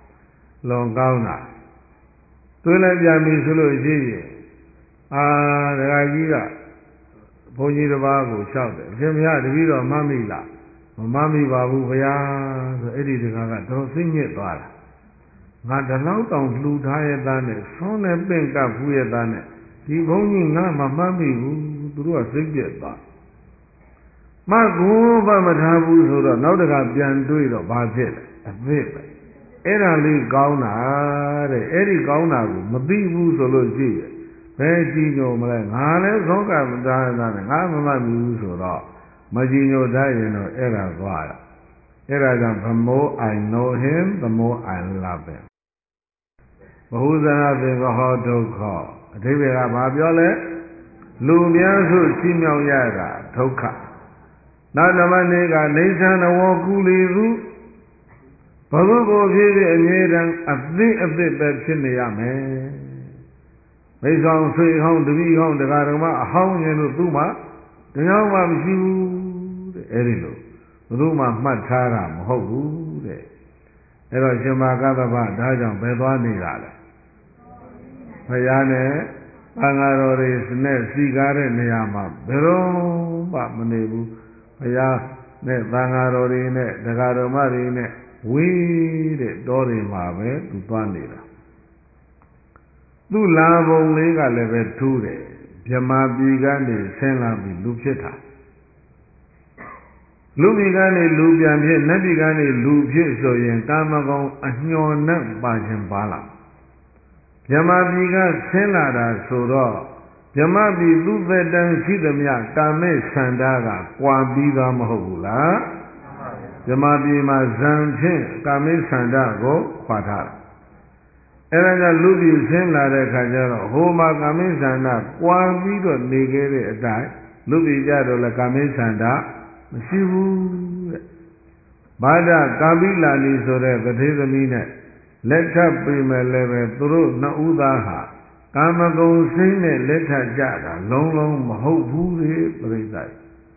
တွေးလိုက်ပြန်ပြီဆိုလို့ရှိရင်ဒကာကြီးကဘုန်းကြီးတစ်ပါးကိုလျှောက်တယ်ရှင်မရတပည့်တော်မှတ်မိလားမမှတ်မိပါဘူးဗျာဆိုအဲ့ဒီတကားကတော့စိတ်ညစ်သွားတာငါတလောက်တောင်လှူထားရတဲ့နဲ့ဆွမ်းနဲ့ပင့်ကပ်ဖူးရတဲ့နဲ့ဒီဘုန်းကြီးငါမမှတ်မိဘူးသူတို့ကစိတ်ပြက်သွားမှတ်ကိုမထားဘူးဆိုတော့နောက်တခါပြန်တွေးတော့ဘာဖြစ်လဲအသစ်ပဲအဲ့ဒါလေးကောင်းတာတဲ့အဲ့ဒီကောင်းတာကိုမသိဘူးဆိုလို့ရှိရင်ဘယ်ကြည့်ညိုမလဲငါလည်းသောကမသားရတဲ့ငါမမှတ်ဘူးဆိုတော့မကြည့်ညိုတတ်ရင်တော့အဲ့ဒါသွားရအဲ့ဒါကြောင့် the more I know him the more I love him ဘဟုဇနသင်္ကဟောဒုက္ခအဓိပ္ပာယ်ကဘာပြောလဲလူများစုချီးမြှောက်ရတာဒုက္ခနောက်ဓမ္မနေကနေသနဝကုလေသူဘုသူကိုဖြစ်ဖြစ်အမြဲတမ်းအသစ်ပဲဖြစ်နေရမယ်မိတ်ဆောင်ဆွေဟောင်းတပည့်ဟောင်းတရားဓမ္မအဟောင်းရင်လို့သူ့မှာတရားမှမရှိဘူးတဲ့အဲ့ဒီလိုဘုသူမှမှတ်ထားတာမဟုတ်ဘူးတဲ့အဲ့တော့ရှင်မကသဗ္ဗဒါကြောင့်ပဲသွားနေတာလေဘုရားနဲ့သံဃာတော်တွေနဲ့စီကားတဲ့နေရာမှာဘယ်တော့မှမနေဘူးဘုရားနဲ့သံဃာတော်တွေနဲ့တရားဓမ္မတွေနဲ့ဝေးတဲ့တောတွေမှာပဲသူသွားနေတာသူ့လာပုံလေးကလည်းပဲထူးတယ်ဗြဟ္မာပြည်ကနေဆင်းလာပြီးလူဖြစ်တာလူပြည်ကနေလူပြန်ဖြစ်နတ်ပြည်ကနေလူဖြစ်ဆိုရင်ကာမဂုဏ်အညှော်နဲ့ပါခြင်းပါလားဗြဟ္မာပြည်ကဆင်းလာတာဆိုတော့ဗြဟ္မာပြည်သူသက်တမ်းရှိသမျှကာမေဆန္ဒကကွာပြီးသားမဟုတ်ဘူးလားဗြဟ္မာပြည်မှာဇံဖြင့်ကာမေဆန္ဒကိုခွာထားတယ်အဲ့ဒါကြောင့်လူပြည်ဆင်းလာတဲ့ခါကျတော့ဟိုမှာကာမေဆန္ဒကွာပြီးတော့နေခဲ့တဲ့အတိုင်းလူပြည်ကြတော့လည်းကာမေဆန္ဒမရှိဘူးတဲ့ဘာဒကာပိလာလီဆိုတဲ့တထေသမီးနဲ့လက်ထပ်ပြီမဲ့လည်းပဲသူတို့နှစ်ဦးသားဟာကာမဂုဏ်စိတ်နဲ့လက်ထပ်ကြတာလုံးမဟုတ်ဘူးလေပြိဿ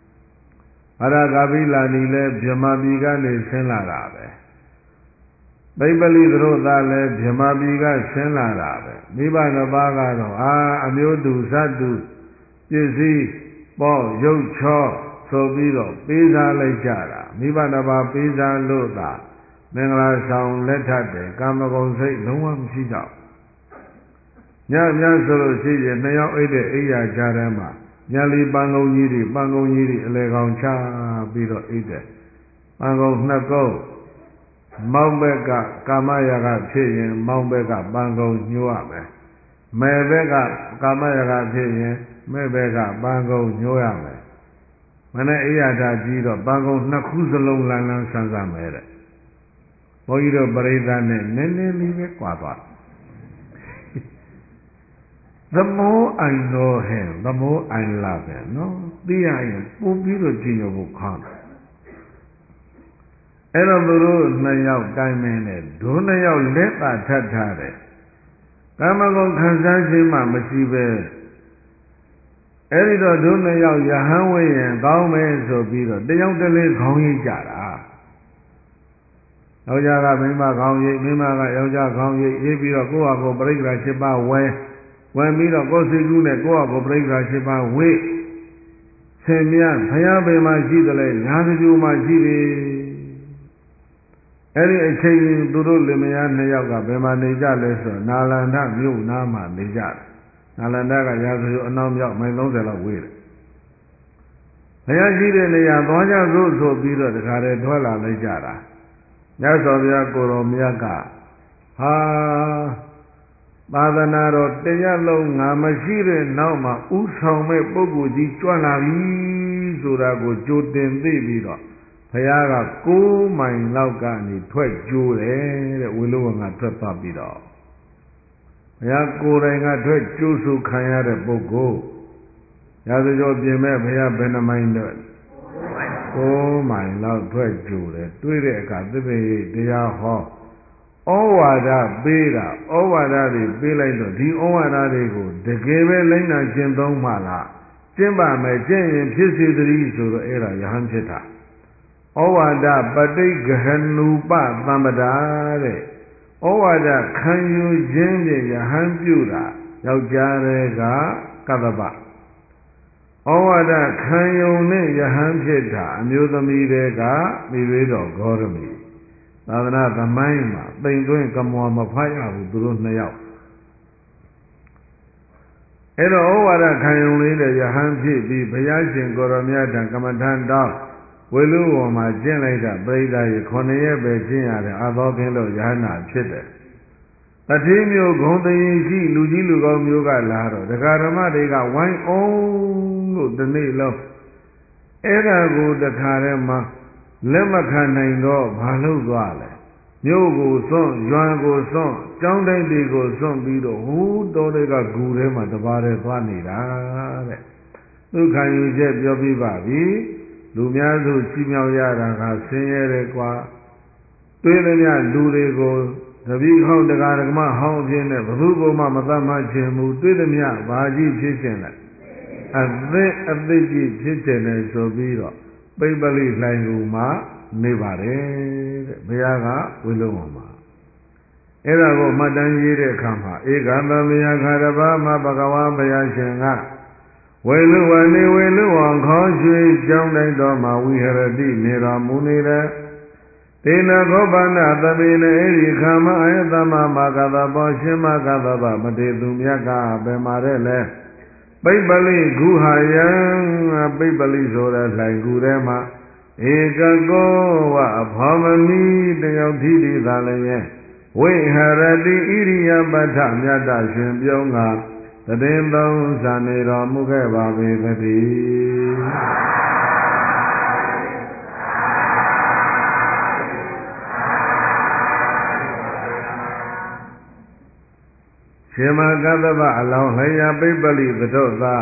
ဘာဒကာပိလာလီလည်းဗြဟ္မာပြည်ကနေဆင်းလာတာပဲပိပလိသတို့သားလည်းဗြဟ္မာပြည်ကဆင်းလာတာပဲမိဘနှစ်ပါးကတော့အမျိုးသူဇတ်သူပစ္စည်းပေါ့ရုပ်ချောဆိုပြီးတော့ပေးစားလိုက်ကြတာမိဘနှစ်ပါးပေးစားလို့သာမင်္ဂလာဆောင်လက်ထပ်တယ်ကာမဂုဏ်စိတ်လုံးဝမရှိတော့ညဆိုလို့ရှိရင်နှစ်ယောက်အိတ်တဲ့အိယာကြားထဲမှာညာလီပန်းကုန်းကြီးတွေအလေကောင်ချပြီးတော့အိတ်တဲ့ပန်းကုန်းနှစ်ကုန်းမောင်းဘက်ကကာမရာဂဖြစ်ရင်မောင်းဘက်ကပန်းကုန်းညှိုးရမယ်မယ်ဘက်ကကာမရာဂဖြစ်ရင်မဲ့ဘက်ကပန်းကုန်းညှိုးရမယ်မနဲ့အိယာထားကြီးတော့ပန်းကုန်းနှစ်ခုစလုံးလန်းဆန်းမယ်တဲ့ဘုန်းကြီးတို့ပရိသတ်နဲ့နည်းနည်းလေးပဲကွာသွားသမောအိုင်တော့ဟဲ့သမောအိုင်လာပဲနော်သိရရင်ပို့ပြီးတော့ကြည်ညိုဖို့ခေါင်းအဲ့တော့သူတို့နှစ်ယောက်တိုင်းမင်းနဲ့ဒုနှစ်ယောက်လက်သာထပ်ထားတယ်ကာမဂုဏ်ခံစားခြင်းမှမရှိပဲအဲ့ဒီတော့ဒုနှစ်ယောက်ယဟန်ဝိရင်ကောင်းမယ်ဆိုပြီးတော့တယောက်တလေခေါင်းရိပ်ကြတာယောက်ျားကမိန်းမခေါင်းရိပ်မိန်းမကယောက်ျားခေါင်းရိပ်ပြီးတော့ကိုယ့်ဟာကိုယ်ပြိဋ္ဌာ၈ပါးဝယ်ပြီးတော့ကိုယ်စိတ်ကူးနဲ့ကိုယ့်ဟာကိုယ်ပြိဋ္ဌာ၈ပါးဝိဆင်မြတ်ဘုရားပေမှာရှိတယ်လေညာစကြိုမှာရှိတယ်အဲ့ဒီအချိန်သူတို့လင်မယားနှစ်ယောက်ကဘယ်မှာနေကြလဲဆိုတော့နာလန္ဒမြို့နားမှာနေကြတယ်နာလန္ဒကရာဇဂိုအနောက်မြောက်မိုင်30လောက်ဝေးတယ်ဘုရားရှိတဲ့နေရာသွားကြစို့ဆိုပြီးတော့တခါတည်းထွက်လာလိုက်ကြတာမြတ်စွာဘုရားကိုတော်မြတ်ကသာသနာတော်တရားလုံးငါမရှိတဲ့နောက်မှာဥဆောင်မဲ့ပုဂ္ဂိုလ်ကြီးကြွလာပြီဆိုတာကိုကြိုတင်သိပြီးတော့ဘုရားက9မိုင်လောက်ကနေထွက်ကြိုးတယ်တဲ့ဝေလုဝံကထွက်သွားပြီးတော့ဘုရားကိုယ်တိုင်ကထွက်ကြိုးစုခံရတဲ့ပုဂ္ဂိုလ်ရာဇဂိုပြင်မဲ့ဘုရားဘယ်နှမိုင်တော့9မိုင်လောက်ထွက်ကြိုးတယ်တွေ့တဲ့အခါသစ္စာရိပ်တရားဟောဩဝါဒပေးတာဩဝါဒတွေပေးလိုက်တော့ဒီဩဝါဒတွေကိုတကယ်ပဲလိုက်နာကျင့်သုံးမှလားကျင့်ပါမယ်ကျင့်ရင်ဖြစ်စေတည်းဆိုတော့အဲ့ဒါယဟန်ဖြစ်တာဩဝါဒပဋိဂဟနုပသမ္ပဒါတဲ့ဩဝါဒခံယူခြင်းဖြင့်ယဟန်ပြုတာယောက်ျားတွေကကတ္တပဩဝါဒခံယူနဲ့ယဟန်ဖြစ်တာအမျိုးသမီးတွေကမိဝေတော်ဂေါရမီသာသနာသမိုင်းမှာတိမ်သွင်းကမွာမဖတ်ရဘူးသူတို့နှစ်ယောက်အဲ့တော့ဩဝါဒခံယူလေးတဲ့ယဟန်ဖြစ်ပြီးဘုရားရှင်ကိုရောမြတ်ထံကမ္မထံတော်ဝေလူဝံမှာကျင့်လိုက်တာပရိသတ်ကြီး9ရက်ပဲကျင့်ရတယ်အသောခင်းလို့ယဟနာဖြစ်တယ်တတိမျိုးဂုံတရင်ရှိလူကြီးလူကောင်းမျိုးကလာတော့ဒကာဓမ္မတွေကဝိုင်းအောင်လို့ဒီနေ့လုံးအဲ့ဒါကိုတခါတည်းမှာလက်မခံနိုင်တော့ဘာလို့သွားလဲမြို့ကိုစွန့်ရွာကိုစွန့်ကျောင်းတိုင်းတွေကိုစွန့်ပြီးတော့ဟိုးတော်တွေကဂူထဲမှာတပါးတည်းသွားနေတာတဲ့သူခံယူချက်ပြောပြပါပြီလူများစုရှိမြောက်ရတာကဆင်းရဲတယ်ကွာတွေးသမျှလူတွေကိုတပည့်ဟောင်းတရားဓမ္မဟောင်းအဖြစ်နဲ့ဘယ်သူမှမသတ်မှတ်ခြင်းမူတွေးသမျှဘာကြီးဖြစ်ခြင်းလဲအသိကြီးဖြစ်ခြင်းနဲ့ဆိုပြီးတော့ပိပလိလှိုင်ကူမှာနေပါတယ်တဲ့ဘုရားကဝေလုံးအောင်မှာအဲ့ဒါကိုမှတ်တမ်းရေးတဲ့အခါမှာဧကံသမယခါရဘာမဘဂဝါဘုရားရှင်ကဝေလူဝနေဝေလူဝံခေါ်ရွှေကြောင်းတိုင်းတော်မှာဝိဟရတိနေတော်မူနေတဲ့တေနခောပန္နသပိနေဣရိခမအယတမမကသဘောရှင်မကသဗမတေသူမြတ်ကဘယ်မှာတဲ့လဲပိပလိဂုဟာယံပိပလိဆိုတဲ့လှိုင်ကူထဲမှာဧကကောဝအဖောမမီတယောက်ထိတိသာလည်းဝိဟရတိဣရိယပဋ္ဌမြတ်တရှင်ပြုံးကတည်င်းသုံးဇာနေတော်မူခဲ့ပါပေသတည်းရှင်မကတ္တဗအလောင်းလျာပိပလိသတုသား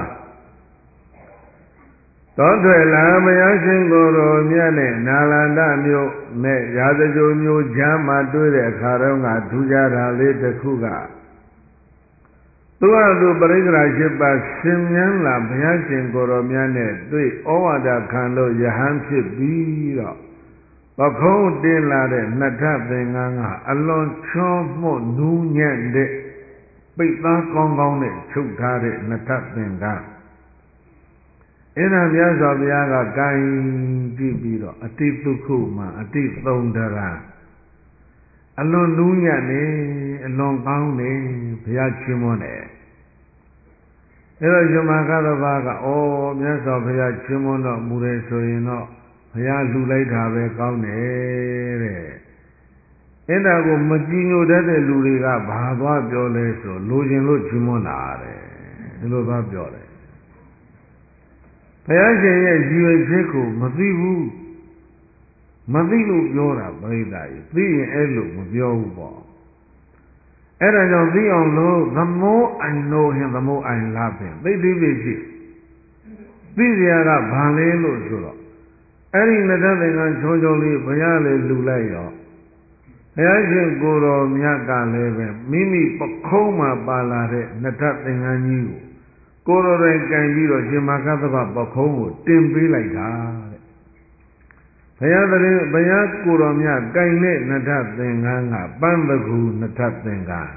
သောထွေလာဘုရားရှင်ကိုယ်တော်မြတ်နဲ့နာလန္ဒမြို့နဲ့ရာဇဂိုမြို့ကြားမှာတွေ့တဲ့အခါတုန်းကထူးခြားတာလေးတစ်ခုကသူ့အတူပရိက္ခရာ၈ပါးရှင်မြန်းလာဘုရားရှင်ကိုယ်တော်မြတ်နဲ့တွေ့ဩဝါဒခံလို့ယဟန်ဖြစ်ပြီးတော့ဩခုံးတင်လာတဲ့နှစ်ထပ်သင်္ကန်းကအလွန်ချောမွတ်နူးညံ့တဲ့ပိတ်သားကောင်းကောင်းနဲ့ချုပ်ထားတဲ့နှစ်ထပ်သင်္ကန်းအဲ့ဒါမြတ်စွာဘုရားကကိုင်ကြည့်ပြီးတော့အတိတုခုမှာအတိသုံးတရာအလွန်နူးညံ့နေအလွန်ကောင်းနေဘုရားချီးမွမ်းတယ်အဲ့တော့ရှင်မကသဗ္ဗကမြတ်စွာဘုရားချီးမွမ်းတော်မူတယ်ဆိုရင်တော့ဘုရားလှူလိုက်တာပဲကောင်းတယ်တဲ့အဲ့ဒါကိုမကြည်ညိုတတ်တဲ့လူတွေကဘာသွားပြောလဲဆိုလိုချင်လို့ချီးမွမ်းတာတဲ့ဒီလိုသွားပြောတယ်ဘုရားရှင်ရဲ့ရည်ရွယ်ချက်ကိုမသိဘူးမသိလို့ပြောတာပရိသတ်ကြီးသိရင်အဲ့လိုမပြောဘူးပေါ့အဲ့ဒါကြောင့်သိအောင်လို့သမောအိုင်လို့ဟင်သမောအိုင်လာပင်သိသိသိရှိသိစရာကဘာလဲလို့ဆိုတော့အဲ့ဒီနှစ်ထပ်သင်္ကန်းချုံချုံလေးဘုရားလည်းလှူလိုက်ရောဘုရားရှင်ကိုယ်တော်မြတ်ကလည်းပဲမိမိပခုံးမှာပါလာတဲ့နှစ်ထပ်သင်္ကန်းကြီးကိုယ်တော်တိုင်ကင်ပြီးတော့ရှင်မကသဗ္ဗပခုံးကိုတင်ပေးလိုက်တာတဲ့ဘုရားကိုယ်တော်မြတ်ကင်တဲ့နှစ်ထပ်သင်္ကန်းကပန်းတကူနှစ်ထပ်သင်္ကန်း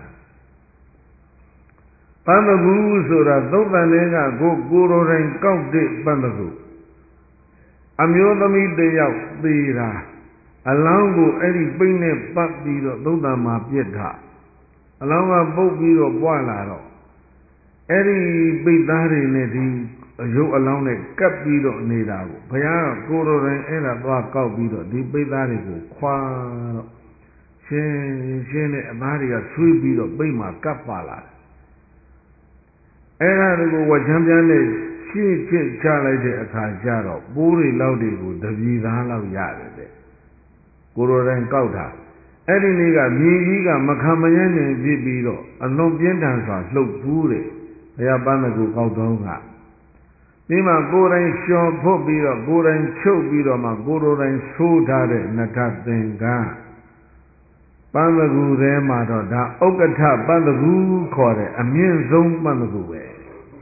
ပန်းတကူဆိုတာသုတ်တန်တွေကကိုယ်တော်တိုင်ကောက်တဲ့ပန်းတကူအမျိုးသမီးတယောက်သေးတာအလောင်းကိုအဲ့ဒီပိတ်နဲ့ပတ်ပြီးတော့သုတ်တန်မှာပြစ်ထားအလောင်းကပုတ်ပြီးတော့ပွားလာတော့အဲ့ဒီပိတ်သားတွေနဲ့ဒီအယုတ်အလောင်းနဲ့ကပ်ပြီးတော့နေတာကိုဘုရားကကိုယ်တော်တိုင်အဲ့ဒါသွားကောက်ပြီးတော့ဒီပိတ်သားတွေကိုခွာတော့ရှင်းနဲ့အသားတွေကဆွေးပြီးတော့ပိတ်မှာကပ်ပါလာတယ်အဲ့ဒါတွေကိုဝချမ်းပြန်နဲ့ရှင်းချစ်ချလိုက်တဲ့အခါကျတော့ပိုးတွေလောက်တွေကိုတပြည်သားလောက်ရတယ်တဲ့ကိုယ်တော်တိုင်ကောက်တာအဲ့ဒီနေ့ကမြေကြီးကမခံမရနိုင်ဖြစ်ပြီးတော့အလွန်ပြင်းထန်စွာလှုပ်ဖူးတယ်ဘုရားပန်းတကူကောက်တော့ကဒီမှာကိုယ်တိုင်လျှော်ဖို့ပြီးတော့ကိုယ်တိုင်ချုပ်ပြီးတော့မှကိုယ်တော်တိုင်ဆိုးထားတဲ့နှစ်ထပ်သင်္ကန်းပန်းတကူထဲမှာတော့ဒါဥက္ကဋ္ဌပန်းတကူခေါ်တဲ့အမြင့်ဆုံးပန်းတကူပဲ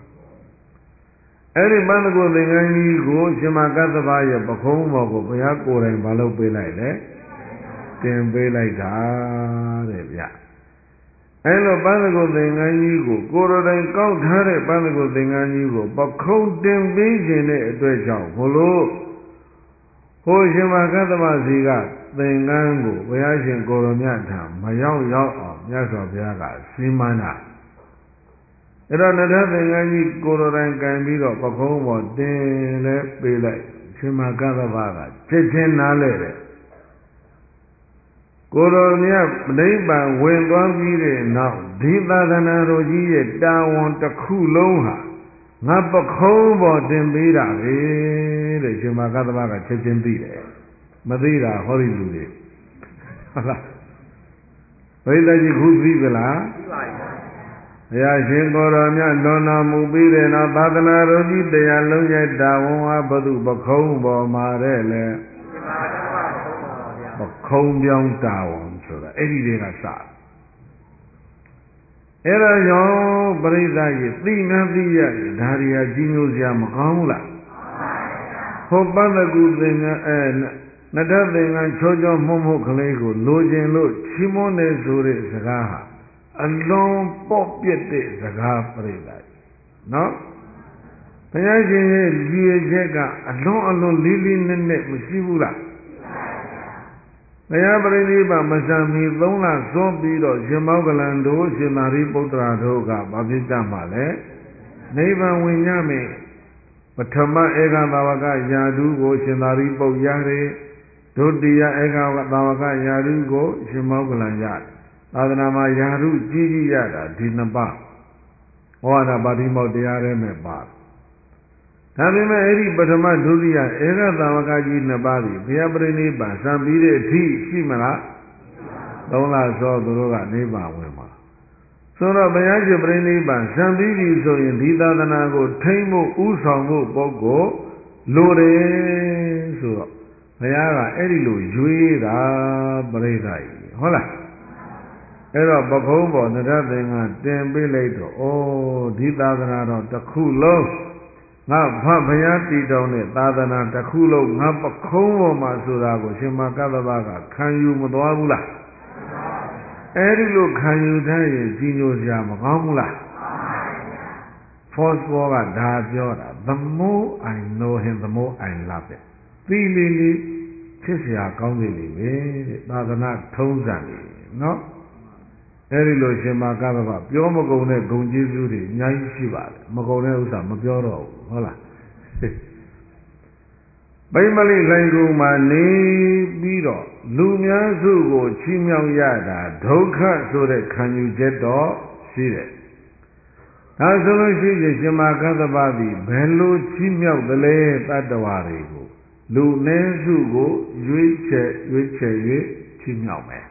အဲ့ဒီပန်းတကူသင်္ကန်းကြီးကိုရှင်မကသဗ္ဗရဲ့ပခုံးပေါ်ကိုဘုရားကိုယ်တိုင်မလုပ်ပေးလိုက်လေတင်ပေးလိုက်တာတဲ့ဗျအဲ့လိုပန်းတကူသင်္ကန်းကြီးကိုကိုယ်တော်တိုင်ကောက်ထားတဲ့ပန်းတကူသင်္ကန်းကြီးကိုပခုံးတင်ပေးခြင်းတဲ့အတွက်ကြောင့်ဘလို့ဟိုရှင်မကသဗ္ဗစီကသင်္ကန်းကိုဘုရားရှင်ကိုယ်တော်မြတ်ထံမရောက်အောင်မြတ်စွာဘုရားကစီမံတာအဲ့တော့နှစ်ထပ်သင်္ကန်းကြီးကိုယ်တော်တိုင်ကင်ပြီးတော့ပခုံးပေါ်တင်လဲပေးလိုက်ရှင်မကသဗ္ဗကချက်ချင်းနားလဲတယ်ကိုယ်တော်မြတ်နိဗ္ဗာန်ဝင်သွားပြီးတဲ့နောက်ဒီသာသနာတော်ကြီးရဲ့တာဝန်တစ်ခုလုံးဟာငါပခုံးပေါ်တင်ပေးတာပဲတဲ့ရှင်မကသဗ္ဗကချက်ချင်းသိတယ်မသိတာဟောဒီလူတွေဟုတ်လားဘိသကြီးခုသိကြလားသိပါပြီဘုရားရှင်ကိုယ်တော်မြတ်လွန်တော်မူပြီးတဲ့နောက်သာသနာတော်ကြီးတရားလုံးရဲ့တာဝန်ဟာဘုသူပခုံးပေါ်မှာတဲ့လေပခုံးပြောင်းတာဝန်ဆိုတာအဲ့ဒီတွေကစအဲ့ဒါကြောင့်ပရိသတ်ကြီးသိနာသိရတယ်ဒါရီယာကြီးညိုစရာမကောင်းဘူးလားဟောပန်းတကူသင်္ကန်းနှစ်ထပ်သင်္ကန်းချောချောမှုမှုကလေးကိုလိုချင်လို့ချီးမွမ်းနေဆိုတဲ့စကားဟာအလွန်ပေါ့ပြစ်တဲ့စကားပရိသတ်နော်ဘုရားရှင်ရဲ့ရည်ရွယ်ချက်ကအလွန်လေးလေးနက်နက်မရှိဘူးလားဘုရားပရိနိဗ္ဗာန်မဆံမီ3လစွန့်ပြီးတော့ရှင်မောဂလန်တို့ရှင်သာရိပုတ္တရာတို့ကဘာဖြစ်ကြမှာလဲနိဗ္ဗာန်ဝင်ရမယ်ပထမဧကသာဝကယာတုကိုရှင်သာရိပုတ္တရာရတယ်ဒုတိယဧကသာဝကယာတုကိုရှင်မောဂလန်ရတယ်သာသနာမှာယာတုကြီးကြီးရတာဒီနှစ်ပါးဟောတာပါဠိမောက်တရားထဲမှာပါဒါပေမဲ့အဲ့ဒီပထမဒုတိယဧကသာဝကကြီးနှစ်ပါးပြီဘုရားပရိနိဗ္ဗာန်စံပြီးတဲ့အထိရှိမလား3လစောသူတို့ကနိဗ္ဗာန်ဝင်မှာဆိုတော့ဘုရားရှင်ပရိနိဗ္ဗာန်စံပြီးပြီဆိုရင်ဒီသာသနာကိုထိမ့်ဖို့ဥဆောင်ဖို့ပုဂ္ဂိုလ်လိုတယ်ဆိုတော့ဘုရားကအဲ့ဒီလိုရွေးတာပရိသတ်ကြီးဟုတ်လားအဲ့တော့ပခုံးပေါ်နှစ်ထပ်သင်္ကန်းတင်ပေးလိုက်တော့ဩဒီသာသနာတော်တစ်ခုလုံးငါဖဘုရားတည်တော်နဲ့သာသနာတစ်ခုလုံးငါပခုံးပေါ်မှာဆိုတာကိုရှင်မကတ္တဗကခံယူမသွားဘူးလားအဲ့ဒီလိုခံယူတဲ့ရင်ကြီးညိုစရာမကောင်းဘူးလားFirst word ကဒါပြောတာ the more I know him the more I love him သိလီလီချစ်စရာကောင်းသေးလေပဲတဲ့သာသနာထုံးစံလေနော်အဲ့ဒီလိုရှင်မကတ္တဗပြောမကုန်တဲ့ဂုဏ်ကျေးဇူးတွေအများကြီးရှိပါတယ်မကုန်တဲ့ဥစ္စာမပြောတော့ဘူးဟုတ်လားပိမလိလိုင်ကူမှာနေပြီးတော့လူများစုကိုချီးမြှောက်ရတာဒုက္ခဆိုတဲ့ခံယူချက်တော့ရှိတယ်ဒါဆိုလို့ရှိရင်ရှင်မကတ္တဗသည်ဘယ်လိုချီးမြှောက်သလဲတတ္တဝါတွေကိုလူနည်းစုကိုရွေးချယ်၍ချီးမြှောက်မယ်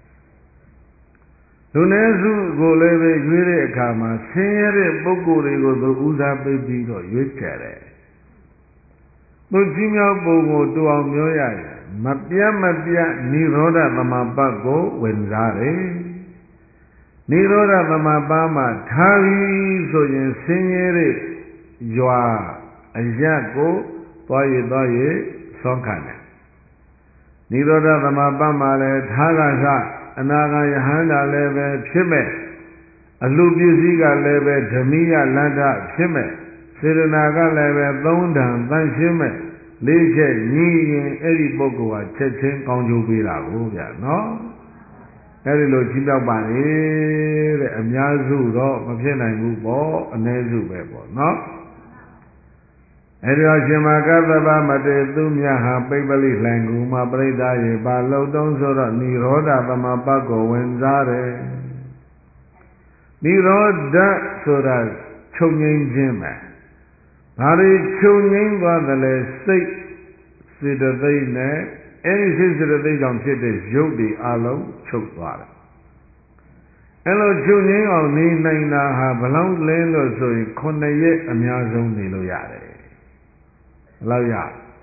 လူနည်းစုကိုလည်းပဲရွေးတဲ့အခါမှာဆင်းရဲတဲ့ပုဂ္ဂိုလ်တွေကိုသူဦးစားပေးပြီးတော့ရွေးချယ်တယ်သူချီးမြှောက်ပုံကိုတူအောင်ပြောရရင်မပြတ်နိရောဓသမပတ်ကိုဝင်စားတယ်နိရောဓသမပတ်မှာထားပြီးဆိုရင်ဆင်းရဲတဲ့ရွာအရက်ကိုသွားရဆောင်းခံတယ်နိရောဓသမပတ်မှာလည်းထားကစားအနာဂယဟန္တာလည်းပဲဖြစ်မဲ့အလှပစ္စည်းကလည်းပဲဓမိယလန္တဖြစ်မဲ့စေရနာကလည်းပဲသုံးတန်တန်ရှင်းမဲ့လေးချက်ညီရင်အဲ့ဒီပုဂ္ဂိုလ်ဟာချက်ချင်းကောင်းကျိုးပေးတာကိုဗျာနော်အဲ့ဒီလိုကြီးပြောက်ပါလေတဲ့အများစုတော့မဖြစ်နိုင်ဘူးပေါ့အ ਨੇ စုပဲပေါ့နော်အဲ့ဒီတော့ရှင်မကတ္တဗမတေသူမြတ်ဟာပိပလိလှိုင်ကူမှာပြိဿရေပါလှုပ်တုံးဆိုတော့နိရောဓသမပတ်ကိုဝင်စားတယ်နိရောဓဆိုတာချုပ်ငြိမ်းခြင်းပဲဘာတွေချုပ်ငြိမ်းသွားတယ်လဲစိတ်စေတသိက်နဲ့အဲ့ဒီစိတ်စေတသိက်ကြောင့်ဖြစ်တဲ့ရုပ်တွေအလုံးချုပ်သွားတယ်အဲ့လိုချုပ်ငြိမ်းအောင်နေနိုင်တာဟာဘလောက်လဲလို့ဆိုရင်9ရက်အများဆုံးနေလို့ရတယ်ဘယ်လောက်ရ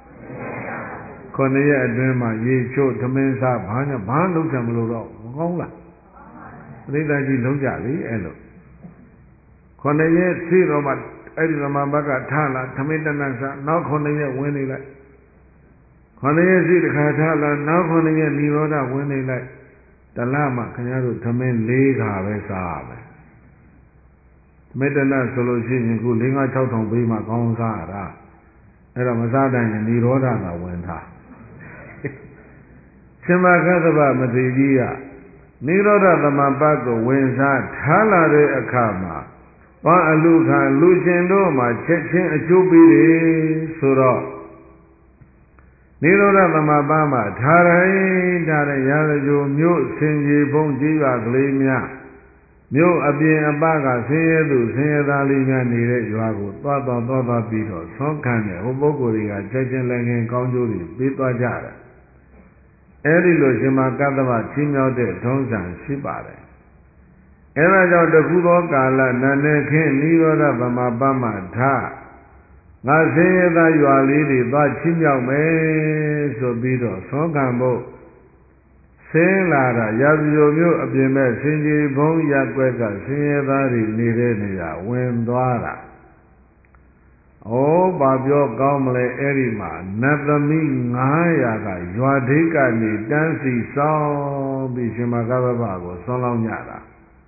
9ရက်အတွင်းမှာရေချို့သမင်းစားဘာလုံးချင်မလို့တော့မကောင်းလားပြိဿကြီးလုံးကြလေအဲ့လို9ရက်ရှိတော့မှအဲ့ဒီသမဘကထားလာသမင်းတနတ်စားနောက်9ရက်ဝင်နေလိုက်9ရက်ရှိတခါထားလာနောက်9ရက်និရောဓဝင်နေလိုက်တလမှခင်ဗျားတို့သမင်း4ခါပဲစားရမယ်မေတ္တနာဆိုလို့ရှိရင်ခု5-6,000ပေးမှကောင်းစားရတာအဲ့တော့မစားတိုင်းနဲ့និရောဓသာဝင်ထားရှင်မကတ္တဗမထေရကြီးကនិရောဓသမပတ်ကိုဝင်စားထားလာတဲ့အခါမှာဘာအလူခံလူရှင်တို့မှာချက်ချင်းအကျိုးပေးတယ်ဆိုတော့နိရောဓသမပတ်မှာထားတိုင်းရာဇဂိုမြို့ဆင်ကြီးဘုံကြီးရွာကလေးများမြို့အပြင်အပကဆင်းရဲသူဆင်းရဲသားလေးများနေတဲ့ရွာကိုသွားပြီးတော့ဆွမ်းခံတဲ့ဟိုပုဂ္ဂိုလ်တွေကချက်ချင်းလည်းငင်ကောင်းကျိုးတွေပေးသွားကြတယ်အဲ့ဒီလိုရှင်မကတ္တဗချီးမြှောက်တဲ့ထုံးစံရှိပါတယ်အဲ့ဒါကြောင့်တခုသောကာလနန္ဒေခင်းနိရောဓသမပတ်မှထားငါဆင်းရဲသားရွာလေးတွေသွားချီးမြှောက်မယ်ဆိုပြီးတော့ဆွမ်းခံဖို့ဆင်းလာတာရာဇဂိုမြို့အပြင်မဲ့ဆင်ကြီးဘုံရက်ွက်ကဆင်းရဲသားတွေနေတဲ့နေရာဝင်သွားတာဘာပြောကောင်းမလဲအဲ့ဒီမှာနတ်သမီး900ကရွာဒိတ်ကနေတန်းစီဆောင်ပြီးရှင်မကတ္တဗကိုဆွမ်းလောင်းကြတာ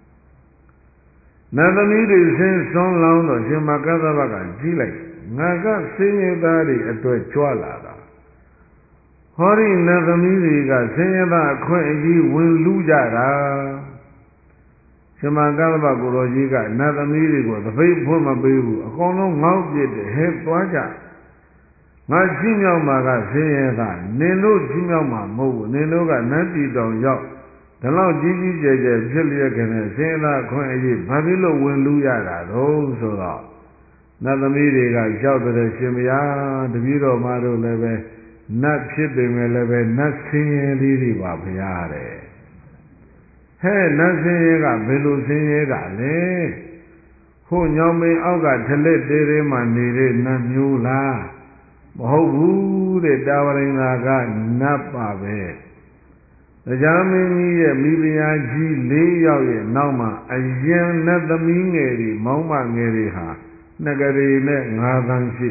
နတ်သမီးတွေဆင်းဆွမ်းလောင်းတော့ရှင်မကတ္တဗကကြည့်လိုက်ငါကဆင်းရဲသားတွေအတွက်ကြွလာတာဟောဒီနတ်သမီးတွေကဆင်းရဲသားအခွင့်အရေးဝင်လူကြတာရှင်မကတ္တဗကိုတော်ကြီးကနတ်သမီးတွေကိုသပိတ်ဖွင့်မပေးဘူးအကုန်လုံးငေါ့ပြစ်တယ်ဟဲ့သွားကြငါချီးမြှောက်မှာကဆင်းရဲသားနင်တို့ချီးမြှောက်မှာမဟုတ်ဘူးနင်တို့ကနတ်ပြည်တော်ရောက်ဒီလောက်ကြီးကြီးကျယ်ကျယ်ဖြစ်လျက်ခင်နဲ့ဆင်းရဲသားအခွင့်အရေးဘာဖြစ်လို့ဝင်လူရတာတော့ဆိုတော့နတ်သမီးတွေကကြောက်တဲ့ရှင်မယားတပည့်တော်မတို့လည်းပဲနတ်ဖြစ်ပေမဲ့လည်းပဲနတ်ဆင်းရဲလေးတွေပါဗျာတဲ့ဟဲ့နတ်ဆင်းရဲကဘယ်လိုဆင်းရဲတာလဲဟိုညောင်ပင်အောက်ကထလက်သေးသေးမှနေတဲ့နတ်မျိုးလားမဟုတ်ဘူးတဲ့တာဝရိန်သာကနတ်ပါပဲတရားမင်းကြီးရဲ့မိဖုရားကြီး4ယောက်ရဲ့နောက်မှာအရင်နတ်သမီးငယ်တွေမောင်းမငယ်တွေဟာ Nagari ne ngadan shi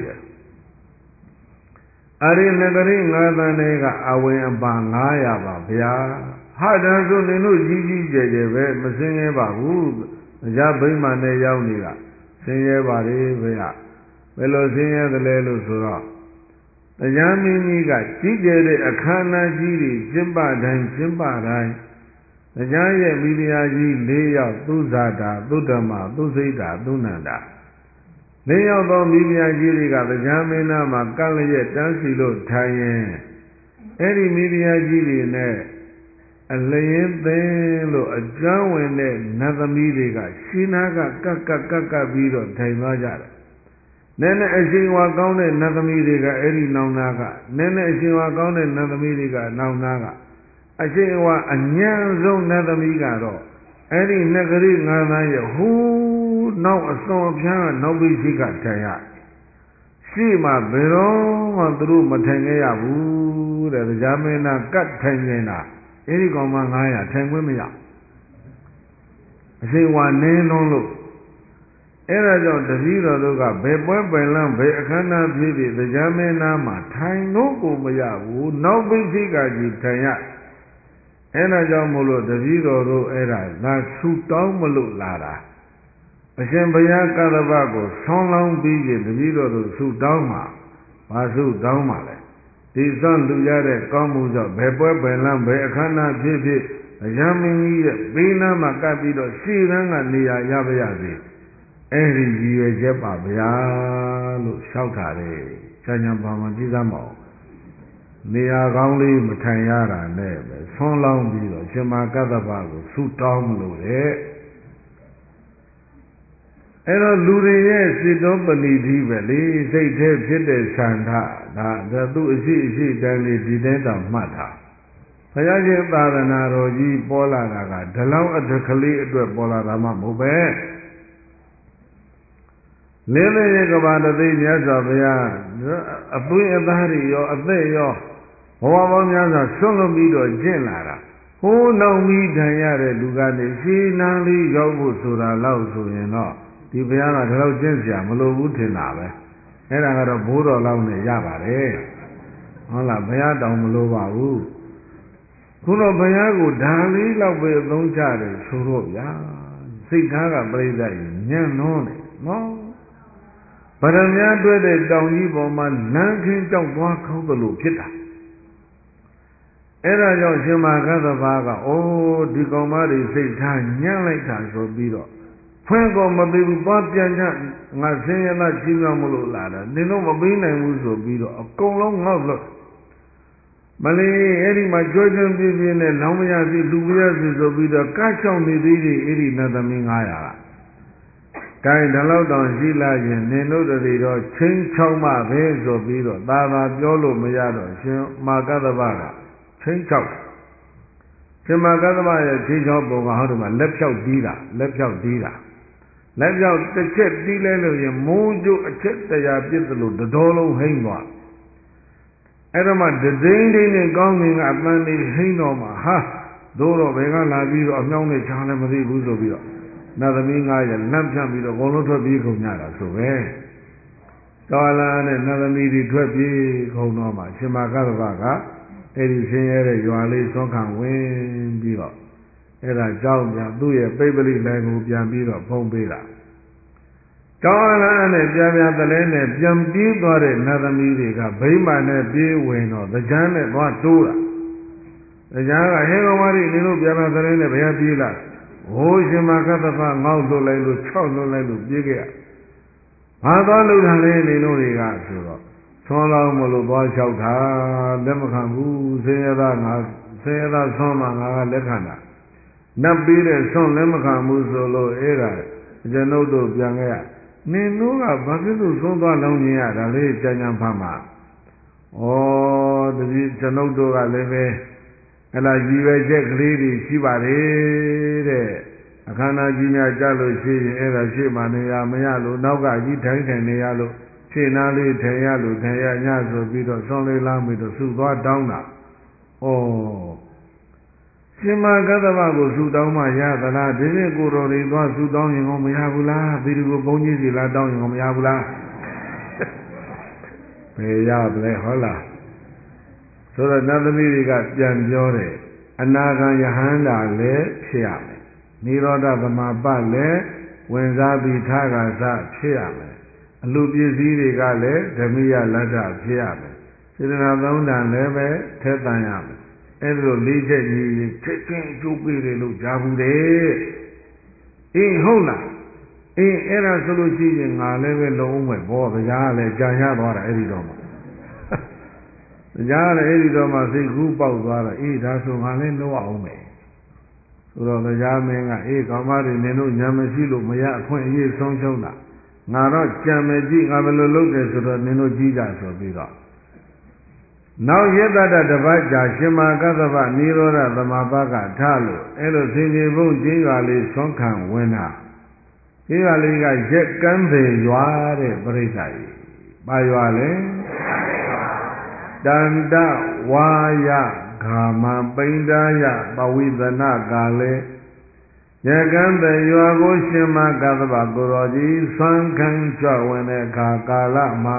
Ari nagari ngadan ne ga awin ba ngaya ba bya hada so ninu ji je be masin ye ba hu ja bhima ne yaw ni ga sin ye ba re bya bel lo sin ye de le lo so roတရားမင်းကြီးကကြီးကျယ်တဲ့အခမ်းအနားကြီးတွေကျင်းပတိုင်းတရားရဲ့မိဖုရားကြီး၄ယောက်သုဇာတာသုတ္တမသုစိတ်တာသုနန္ဒာ၄ယောက်သောမိဖုရားကြီးတွေကတရားမင်းနာမှာကန့်လျက်တန်းစီလို့ထိုင်ရင်အဲ့ဒီမိဖုရားကြီးတွေနဲ့အလျင်းသင်းလို့အကျွမ်းဝင်တဲ့နတ်သမီးတွေကရှင်းနာကကပ်ပြီးတော့ထိုင်သွားကြတယ်နည်းနည်းအရှင်ဝါကောင်းတဲ့နတ်သမီးတွေကအဲ့ဒီနောင်နာကနည်းနည်းအရှင်ဝါကောင်းတဲ့နတ်သမီးတွေကနောင်နာကအရှင်ဝါအညံဆုံးနတ်သမီးကတော့အဲ့ဒီနဂရိငါးသန်းရဲ့ဟိုးနောက်အစွန်အဖျားကနောက်ပြီးရှိကထိုင်ရရှိမှဘယ်တော့မှသူတို့မထိုင်ခဲ့ရဘူးတဲ့တရားမင်းသားကတ်ထိုင်နေတာအဲ့ဒီကောင်မ900ထိုင်ခွင့်မရအရှင်ဝါနင်းလုံးလို့အဲ့ဒါကြောင့်တပည့်တော်တို့ကဘယ်ပွဲပင်လန်းဘယ်အခမ်းအနားဖြစ်ဖြစ်တရားမင်းသားမှာထိုင်လို့ကိုမရဘူးနောက်ပိဋကကြီးထိုင်ရအဲ့ဒါကြောင့်မို့လို့တပည့်တော်တို့အဲ့ဒါငါဆူတောင်းမလို့လာတာအရှင်ဘုရားကတ္တဗကိုဆောင်းလောင်းပြီးရင်တပည့်တော်တို့ဆူတောင်းမှာဘာဆူတောင်းမှာလဲဒီစွန့်လူရတဲ့ကောင်းမှုကြောင့်ဘယ်ပွဲပင်လန်းဘယ်အခမ်းအနားဖြစ်ဖြစ်တရားမင်းကြီးရဲ့ဘေးနားမှာကပ်ပြီးတော့ရှေ့တန်းကနေရာရပါရစေအဲ့ဒီရည်ရွယ်ချက်ပါဗျာလို့လျှောက်တာလေချမ်းချမ်းပါမှကြည်စမ်းမအောင်နေရာကောင်းလေးမထိုင်ရတာနဲ့ပဲဆွန်းလောင်းပြီးတော့ရှင်မာကတ္တဗကိုဆုတောင်းမလို့တဲ့အဲ့တော့လူတွေရဲ့စိတ်တော်ပဏိတိပဲလေစိတ်ထဲဖြစ်တဲ့ဆန္ဒဒါသူ့အရှိတန်းလေးဒီတိုင်းတောင်မှတ်တာဘုရားရှင်သာသနာတော်ကြီးပေါ်လာတာကဒီလောက်အတကလေးအတွက်ပေါ်လာတာမှမဟုတ်ပဲလင်းတဲ့ကဘာတသိမြတ်စွာဘုရားအသွေးအသားတွေရောအသက်ရောဘဝပေါင်းများစွာဆွန့်လွတ်ပြီးတော့ကျင့်လာတာဟိုးနောက်ပြီးထိုင်ရတဲ့လူကနေရှင်းနာလေးရောက်ဖို့ဆိုတာလောက်ဆိုရင်တော့ဒီဘုရားကဒီလောက်ကျင့်စရာမလိုဘူးထင်တာပဲအဲ့ဒါကတော့ဘိုးတော်လောက်နဲ့ရပါတယ်ဟုတ်လားဘုရားတောင်မလိုပါဘူးခုတော့ဘုရားကိုဓာလေးလောက်ပဲအသုံးချတယ်ဆိုတော့ဗျာစိတ်ထားကပြိဿကြီးညံ့နှောတယ်နော်ဗရမများတွေ့တဲ့တောင်ကြီးပေါ်မှာလမ်းခင်းကြောက်သွားခေါသလိုဖြစ်တာအဲ့ဒါကြောင့်ရှင်မာကတ္တဗကအိုးဒီကောင်မတွေစိတ်ထားညံ့လိုက်တာဆိုပြီးတော့ဖွင့်ကောမပေးဘူးသွားပြန်ချငါဆင်းရဲသားကြီးမြောက်မလို့လာတာနင်တို့မပေးနိုင်ဘူးဆိုပြီးတော့အကုန်လုံးငေါ့လို့မလေးအဲ့ဒီမှာကြွကြွပြင်းပြင်းနဲ့လောင်းမရစီလူမရစီဆိုပြီးတော့ကတ်ချောင်းနေသေးတယ်အဲ့ဒီနတ်သမီး900ကတိုင်းဒီလောက်တောင်ရှိလာရင်နင်တို့တွေတော့ချင်းချောင်းမှပဲဆိုပြီးတော့သာသာပြောလို့မရတော့ရှင်မာကတ္တဗကချင်းချောက်ရှင်မာကတ္တဗရဲ့ချင်းချောက်ပုံကဟောဒီမှာလက်ဖြောက်တီးတာလက်ဖြောက်တစ်ချက်တီးလဲလို့ရင်မိုးကျအချက်100ပြစ်သလိုတတော်လုံးဟိမ့်သွားအဲ့တော့မှဒိန်းနဲ့ကောင်းငင်ကအပန်းလေးဟိမ့်တော့မှဟာတို့တော့ဘယ်ကလာပြီးတော့အမြောင်းနဲ့ချားလည်းမသိဘူးဆိုပြီးတော့နတ်သမီး900လမ်းဖြန့်ပြီးတော့အကုန်လုံးထွက်ပြေးကုန်ကြတာဆိုပဲတော်လာနဲ့နတ်သမီးတွေထွက်ပြေးကုန်တော့မှရှင်မာကတ္တဗကအဲ့ဒီဆင်းရဲတဲ့ရွာလေးသွန်းခံဝင်ပြီးတော့အဲ့ဒါကြောင့်ပြန်သူ့ရဲ့ပိပလိလည်းကိုပြန်ပြီးတော့ဖုံးပေးတာတော်လာနဲ့ပြန်တလဲနဲ့ပြန်ပြေးသွားတဲ့နတ်သမီးတွေကဗိမာန်နဲ့ပြေးဝင်တော့သကြမ်းနဲ့သွားတိုးတာသကြမ်းကဟဲကောင်မကြီးနင်တို့ပြန်တလဲနဲ့ဘယ်ပြေးလာဟိုးရှင်မာကတ္တဗငေါ့လွတ်လိုက်လို့6လွတ်လိုက်လို့ပြေးခဲ့ရဘာသွားလို့တာလဲနေတို့တွေကဆိုတော့သွန်းလောင်းမလို့သွားလျှောက်တာလက်မခံဘူးဆင်းရဲသားသွန်းမှငါကလက်ခံတာနတ်ပြီးတဲ့သွန်းလက်မခံဘူးဆိုလို့အဲ့ဒါကျွန်ုပ်တို့ပြန်ခဲ့ရနင်တို့ကဘာဖြစ်လို့သွန်းသွားလောင်းနေရတာလဲကြမ်းကြမ်းဖမ်းမှာဩတပည့်ကျွန်ုပ်တို့ကလည်းပဲအဲ့ဒါရည်ရွယ်ချက်ကလေးတွေရှိပါတယ်တဲ့အခမ်းအနားကြီးများကြလို့ရှိရင်အဲ့ဒါရှေ့မှာနေရမရလို့နောက်ကကြီးထိုင်နေရလို့ရှေ့နားလေးထိုင်ရလို့ထိုင်ရညဆိုပြီးတော့ဆွန်လေးလာပြီးတော့စုသွားတောင်းတာဩရှင်မကတ္တဗကိုဆူတောင်းမှရသလားဒီနေ့ကိုတော်တွေသွားဆူတောင်းရင်ကောမရဘူးလားဒီလိုဘုန်းကြီးစီလားတောင်းရင်ကောမရဘူးလားဘယ်ရပလဲဟုတ်လားဆိုတော့နတ်သမီးတွေကပြန်ပြောတယ်အနာဂံယဟန္တာလည်းဖြစ်ရမယ်နိရောဓသမပလည်းဝင်စားပြီးထကာစဖြစ်ရမယ်အလူပစ္စည်းတွေကလည်းဓမိယလတ္ထဖြစ်ရမယ်စေတနာသုံးတန်လည်းပဲထက်တန်ရမယ်အဲ့လိုလေးချက်ကြီးချက်ချင်းအကျိုးပေးတယ်လို့ကြားဘူးတယ်အေးဟုတ်လားအေးအဲ့ဒါဆိုလို့ရှိရင်ငါလည်းပဲလုံးဝဘောတရားလည်းကြာရသွားတာအဲ့ဒီတော့မှတရားလည်းအဲ့ဒီတော့မှစိတ်ကူးပေါက်သွားတော့အေးဒါဆိုငါလည်းလုံးအောင်မယ်ဆိုတော့တရားမင်းကအေးကောင်းပါတွေနင်တို့ညာမရှိလို့မရအခွင့်အရေးဆုံးရှုံးတာငါတော့ကြံမကြည့်ငါဘယ်လိုလုပ်တယ်ဆိုတော့နင်တို့ကြည့်ကြဆိုပြီးတော့နောက်ယတ္တတပတ်ကြာရှင်မာကတ္တဗနိရောဓသမဘကထလို့အဲ့လိုသင်္ကြန်ဘုံကျင်းရွာလေးဆွမ်းခံဝင်တာကျင်းရွာလေးကရက်ကမ်းပေရွာတဲ့ပြိဿကြီးပါရွာလေတန္တဝါယဂာမပိန္ဒာယပဝိသနာကာလေရက်ကမ်းပေရွာကိုရှင်မာကတ္တဗကိုတော်ကြီးဆွမ်းခံကြွဝင်တဲ့အခါကာလမှာ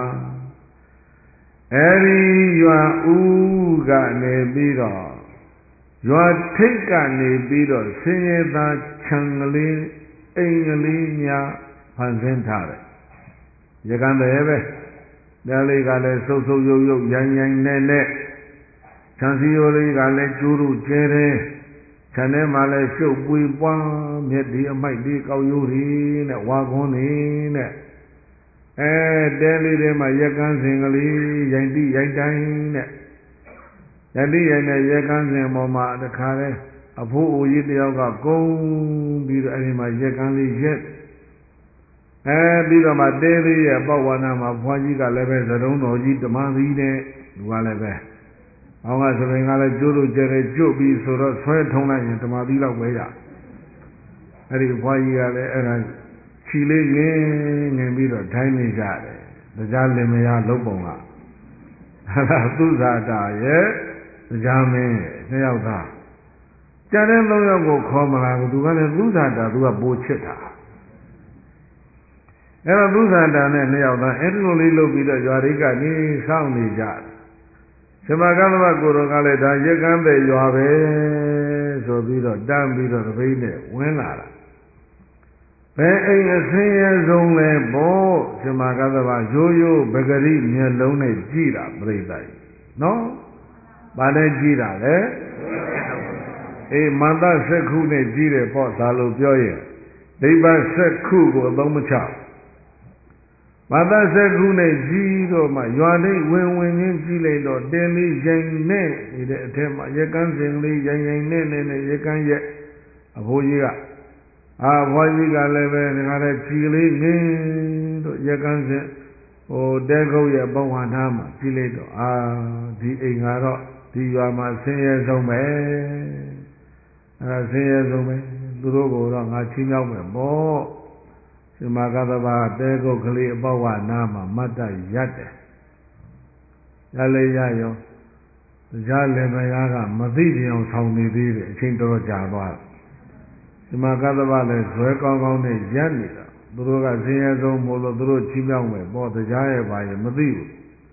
အဲဒီရွာဦးကနေပြီးတော့ရွာထိပ်ကနေပြီးတော့ဆင်းရဲသားခြံကလေးအိမ်ကလေးများဖန်ဆင်းထားတယ်ရကံတယ်ပဲဒါလေးကလည်းဆုပ်ဆုပ်ယုပ်ယုပ်ရိုင်းရိုင်းနဲ့ခြံစည်းရိုးလေးကလည်းကျိုးတို့ကျဲတယ်ခြံထဲမှာလည်းရှုပ်ပွေပွားမြက်ဒီအမိုက်ဒီကောက်ရိုးတွေနဲ့ဝါခွန်းတွေနဲ့တဲလေးထဲမှာရက်ကန်းစင်ကလေးရိုင်တိရိုက်တိုင်းနဲ့ယတိရိုင်တဲ့ရက်ကန်းစင်ပေါ်မှာတခါလဲအဖိုးအိုကြီးတယောက်ကကုန်းပြီးတော့အဲဒီမှာရက်ကန်းလေးရက်ပြီးတော့မှတဲလေးရဲ့ပေါဝါနာမှာဘွားကြီးကလည်းပဲသတုံးတော်ကြီးတမန်သီးနဲ့သူကလည်းပဲအောင်ကသပင်ကလည်းကျိုးလို့ကျဲတယ်ကျွတ်ပြီးဆိုတော့ဆွဲထုံလိုက်ရင်တမန်သီးလောက်ပဲရအဲဒီဘွားကြီးကလည်းအဲ့ဒါခြီလေးငင်ပြီးတော့ထိုင်းနေကြတယ်တရားလင်မယားလုံးပုံကသူဇာတာရဲ့တရားမင်းရဲ့နှစ်ယောက်သားကျန်တဲ့သုံးယောက်ကိုခေါ်မလာဘူးသူကလည်းသူဇာတာသူကပိုချစ်တာအဲ့တော့သူဇာတာနဲ့နှစ်ယောက်သားအဲ့ဒီလိုလေးလုပ်ပြီးတော့ရွာရိတ်ကနေစောင့်နေကြတယ်ရှင်မကသဗ္ဗကိုတော်ကလည်းဒါရက်ကမ်းပဲရွာပဲဆိုပြီးတော့တန်းပြီးတော့တပိတ်နဲ့ဝင်လာတာဘယ်အိမ်အဆင်းရဲဆုံးလဲဘောရှင်မကသဗ္ဗရိုးရိုးပဂရိမျက်လုံးနဲ့ကြည့်တာပြိဿကြီးနော်ဘာနဲ့ကြည့်တာလဲအေးမန္တစက္ခုနဲ့ကြည့်တယ်ပေါ့ဒါလို့ပြောရင်ဒိဗ္ဗစက္ခုကိုအသုံးမချမန္တစက္ခုနဲ့ကြည့်တော့မှရွာတိတ်ဝင်ချင်းကြည့်လိုက်တော့တဲလေးရိုင်နဲ့နေတဲ့အထက်မှာရက်ကန်းစင်လေးရိုင်နဲ့ရက်ကန်းရက်အဖိုးကြီးကဘွားကြီးကလည်းပဲဒါကြတဲ့ခြီကလေးငင်းတို့ရက်ကန်းစင်တဲကုတ်ရဲ့ဘဝနာမှာကြည့်လိုက်တော့ဒီအိမ်ကတော့ဒီရွာမှာဆင်းရဲဆုံးပဲဆင်းရဲဆုံးပဲသူတို့ကတော့ငါချင်းရောက်မယ်ပေါ့ရှင်မကသဗ္ဗတဲကုတ်ကလေးအဘဝနာမှာမတ်တရက်တယ်ရလေရရောတရားလင်မယားကမသိကြအောင်ဆောင်နေသေးတယ်အချိန်တော်တော်ကြာသွားတယ်ရှင်မကသဗ္ဗလည်းဇွဲကောင်းကောင်းနဲ့ရက်နေတာသူတို့ကဆင်းရဲဆုံးမို့လို့သူတို့ချင်းမြောက်မယ်ပေါ့တရားရဲ့ဘာရဲ့မသိဘူး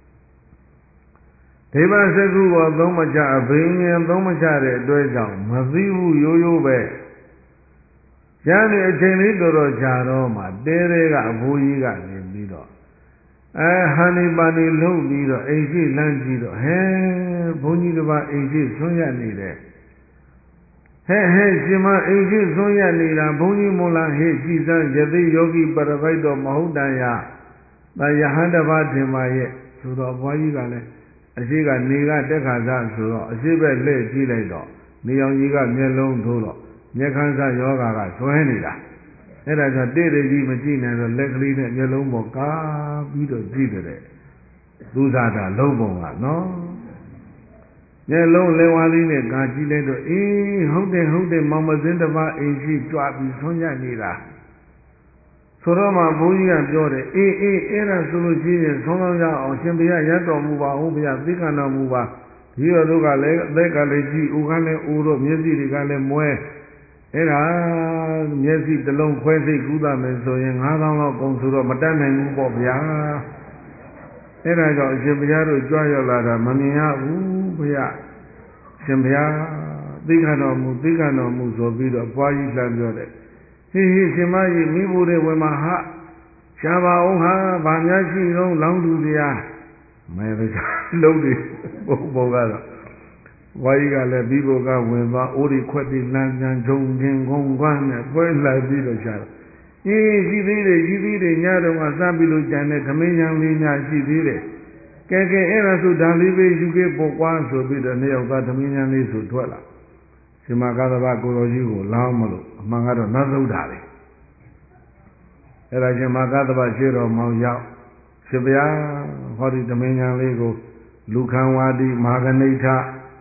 ဒိဗ္ဗစက္ခုကိုသုံးမချအဘိညာဉ်သုံးမချတဲ့အတွက်ကြောင့်မသိဘူးရိုးရိုးပဲကျန်တဲ့အချိန်လေးတော်တော်ကြာတော့မှတဲတဲကအဘိုးကြီးကနေပြီးတော့ဟန်ဒီပါနေလှုပ်ပြီးတော့အိမ်ရှိလမ်းကြည့်တော့ဘုန်းကြီးတစ်ပါးအိမ်ရှိဆွံ့ရနေတယ်ရှင်မအိမ်ရှိဆွံ့ရနေတာဘုန်းကြီးမို့လားကြည်စမ်းယသိယောဂီပရပိုက်တော်မဟုတ်တန်ရတာယဟန်တစ်ပါးထင်ပါရဲ့ဆိုတော့ဘွားကြီးကလည်းအရှိကနေကတက်ခါစားဆိုတော့အရှိပဲလှည့်ကြည့်လိုက်တော့နေအောင်ကြီးကမျက်လုံးထိုးတော့မျက်ခမ်းစားယောဂါကဆွဲနေတာအဲ့ဒါကြောင့်တိတိကြီးမကြည့်နိုင်တော့လက်ကလေးနဲ့မျက်လုံးပေါ်ကားပြီးတော့ကြည့်တယ်သူဇာတာလုံးပုံကနော်မျက်လုံးလေဝါလေးနဲ့ကာကြည့်လိုက်တော့ဟုတ်တယ်မောင်မစင်းတစ်ပါးအိမ်ရှိကြွပြီးဆွံ့ရနေတာဆိုတော့မှဘုန်းကြီးကပြောတယ်အဲ့ဒါဆိုလို့ရှိရင်ဆုံးရအောင်ရှင်ဘုရားရတ်တော်မူပါဦးဘုရားသိက္ခာတော်မူပါဒီလိုတို့ကလည်းအသက်ကလည်းကြည့်ဦးကလည်းဦးတော့မျက်စိတွေကလည်းမွဲအဲ့ဒါမျက်စိတစ်လုံးခွဲစိတ်ကူးသားမယ်ဆိုရင်9000လောက်ကုန်ဆိုတော့မတတ်နိုင်ဘူးပေါ့ဗျာအဲ့ဒါကြောင့်အရှင်ဘုရားတို့ကြွရောက်လာတာမမြင်ရဘူးဘုရားရှင်ဘုရားသိက္ခာတော်မူဆိုပြီးတော့ဘွားကြီးလှမ်းပြောတယ်ဟေးရှင်မကြီးမိဖို့တဲ့ဝင်မှာဟာရှားပါအောင်ဟာဗာများရှိတော့လောင်းသူတရားမဲပဲလုံးတယ်ဘုံကတော့ဝါကြီးကလည်းပြီးဖို့ကဝင်သွားအိုးဒီခွက်ဒီလမ်းပြန်ဂျုံခင်ကုန်းကွမ်းနဲ့ပွဲလိုက်ပြီးတော့ရှာတော့ရှိသေးတယ်ညတော့ကစပြီးလို့ကြံတဲ့သမင်းချမ်းလေးများရှိသေးတယ်ကဲအဲ့ဒါဆိုဒါလေးပဲယူခဲ့ပေါ့ကွာဆိုပြီးတော့နှစ်ယောက်သားသမင်းချမ်းလေးဆိုထွက်လာရှင်မကာသဗကိုတော်ကြီးကိုလောင်းမလို့အမှန်ကတော့နတ်သုဒ္ဓါလေအဲ့ဒါရှင်မကာသဗရှေ့တော်မောင်ရောက်ရှင်ဗျာဟောဒီသမင်းချမ်းလေးကိုလူခံဝါဒီမဟာကဏိဋ္ဌ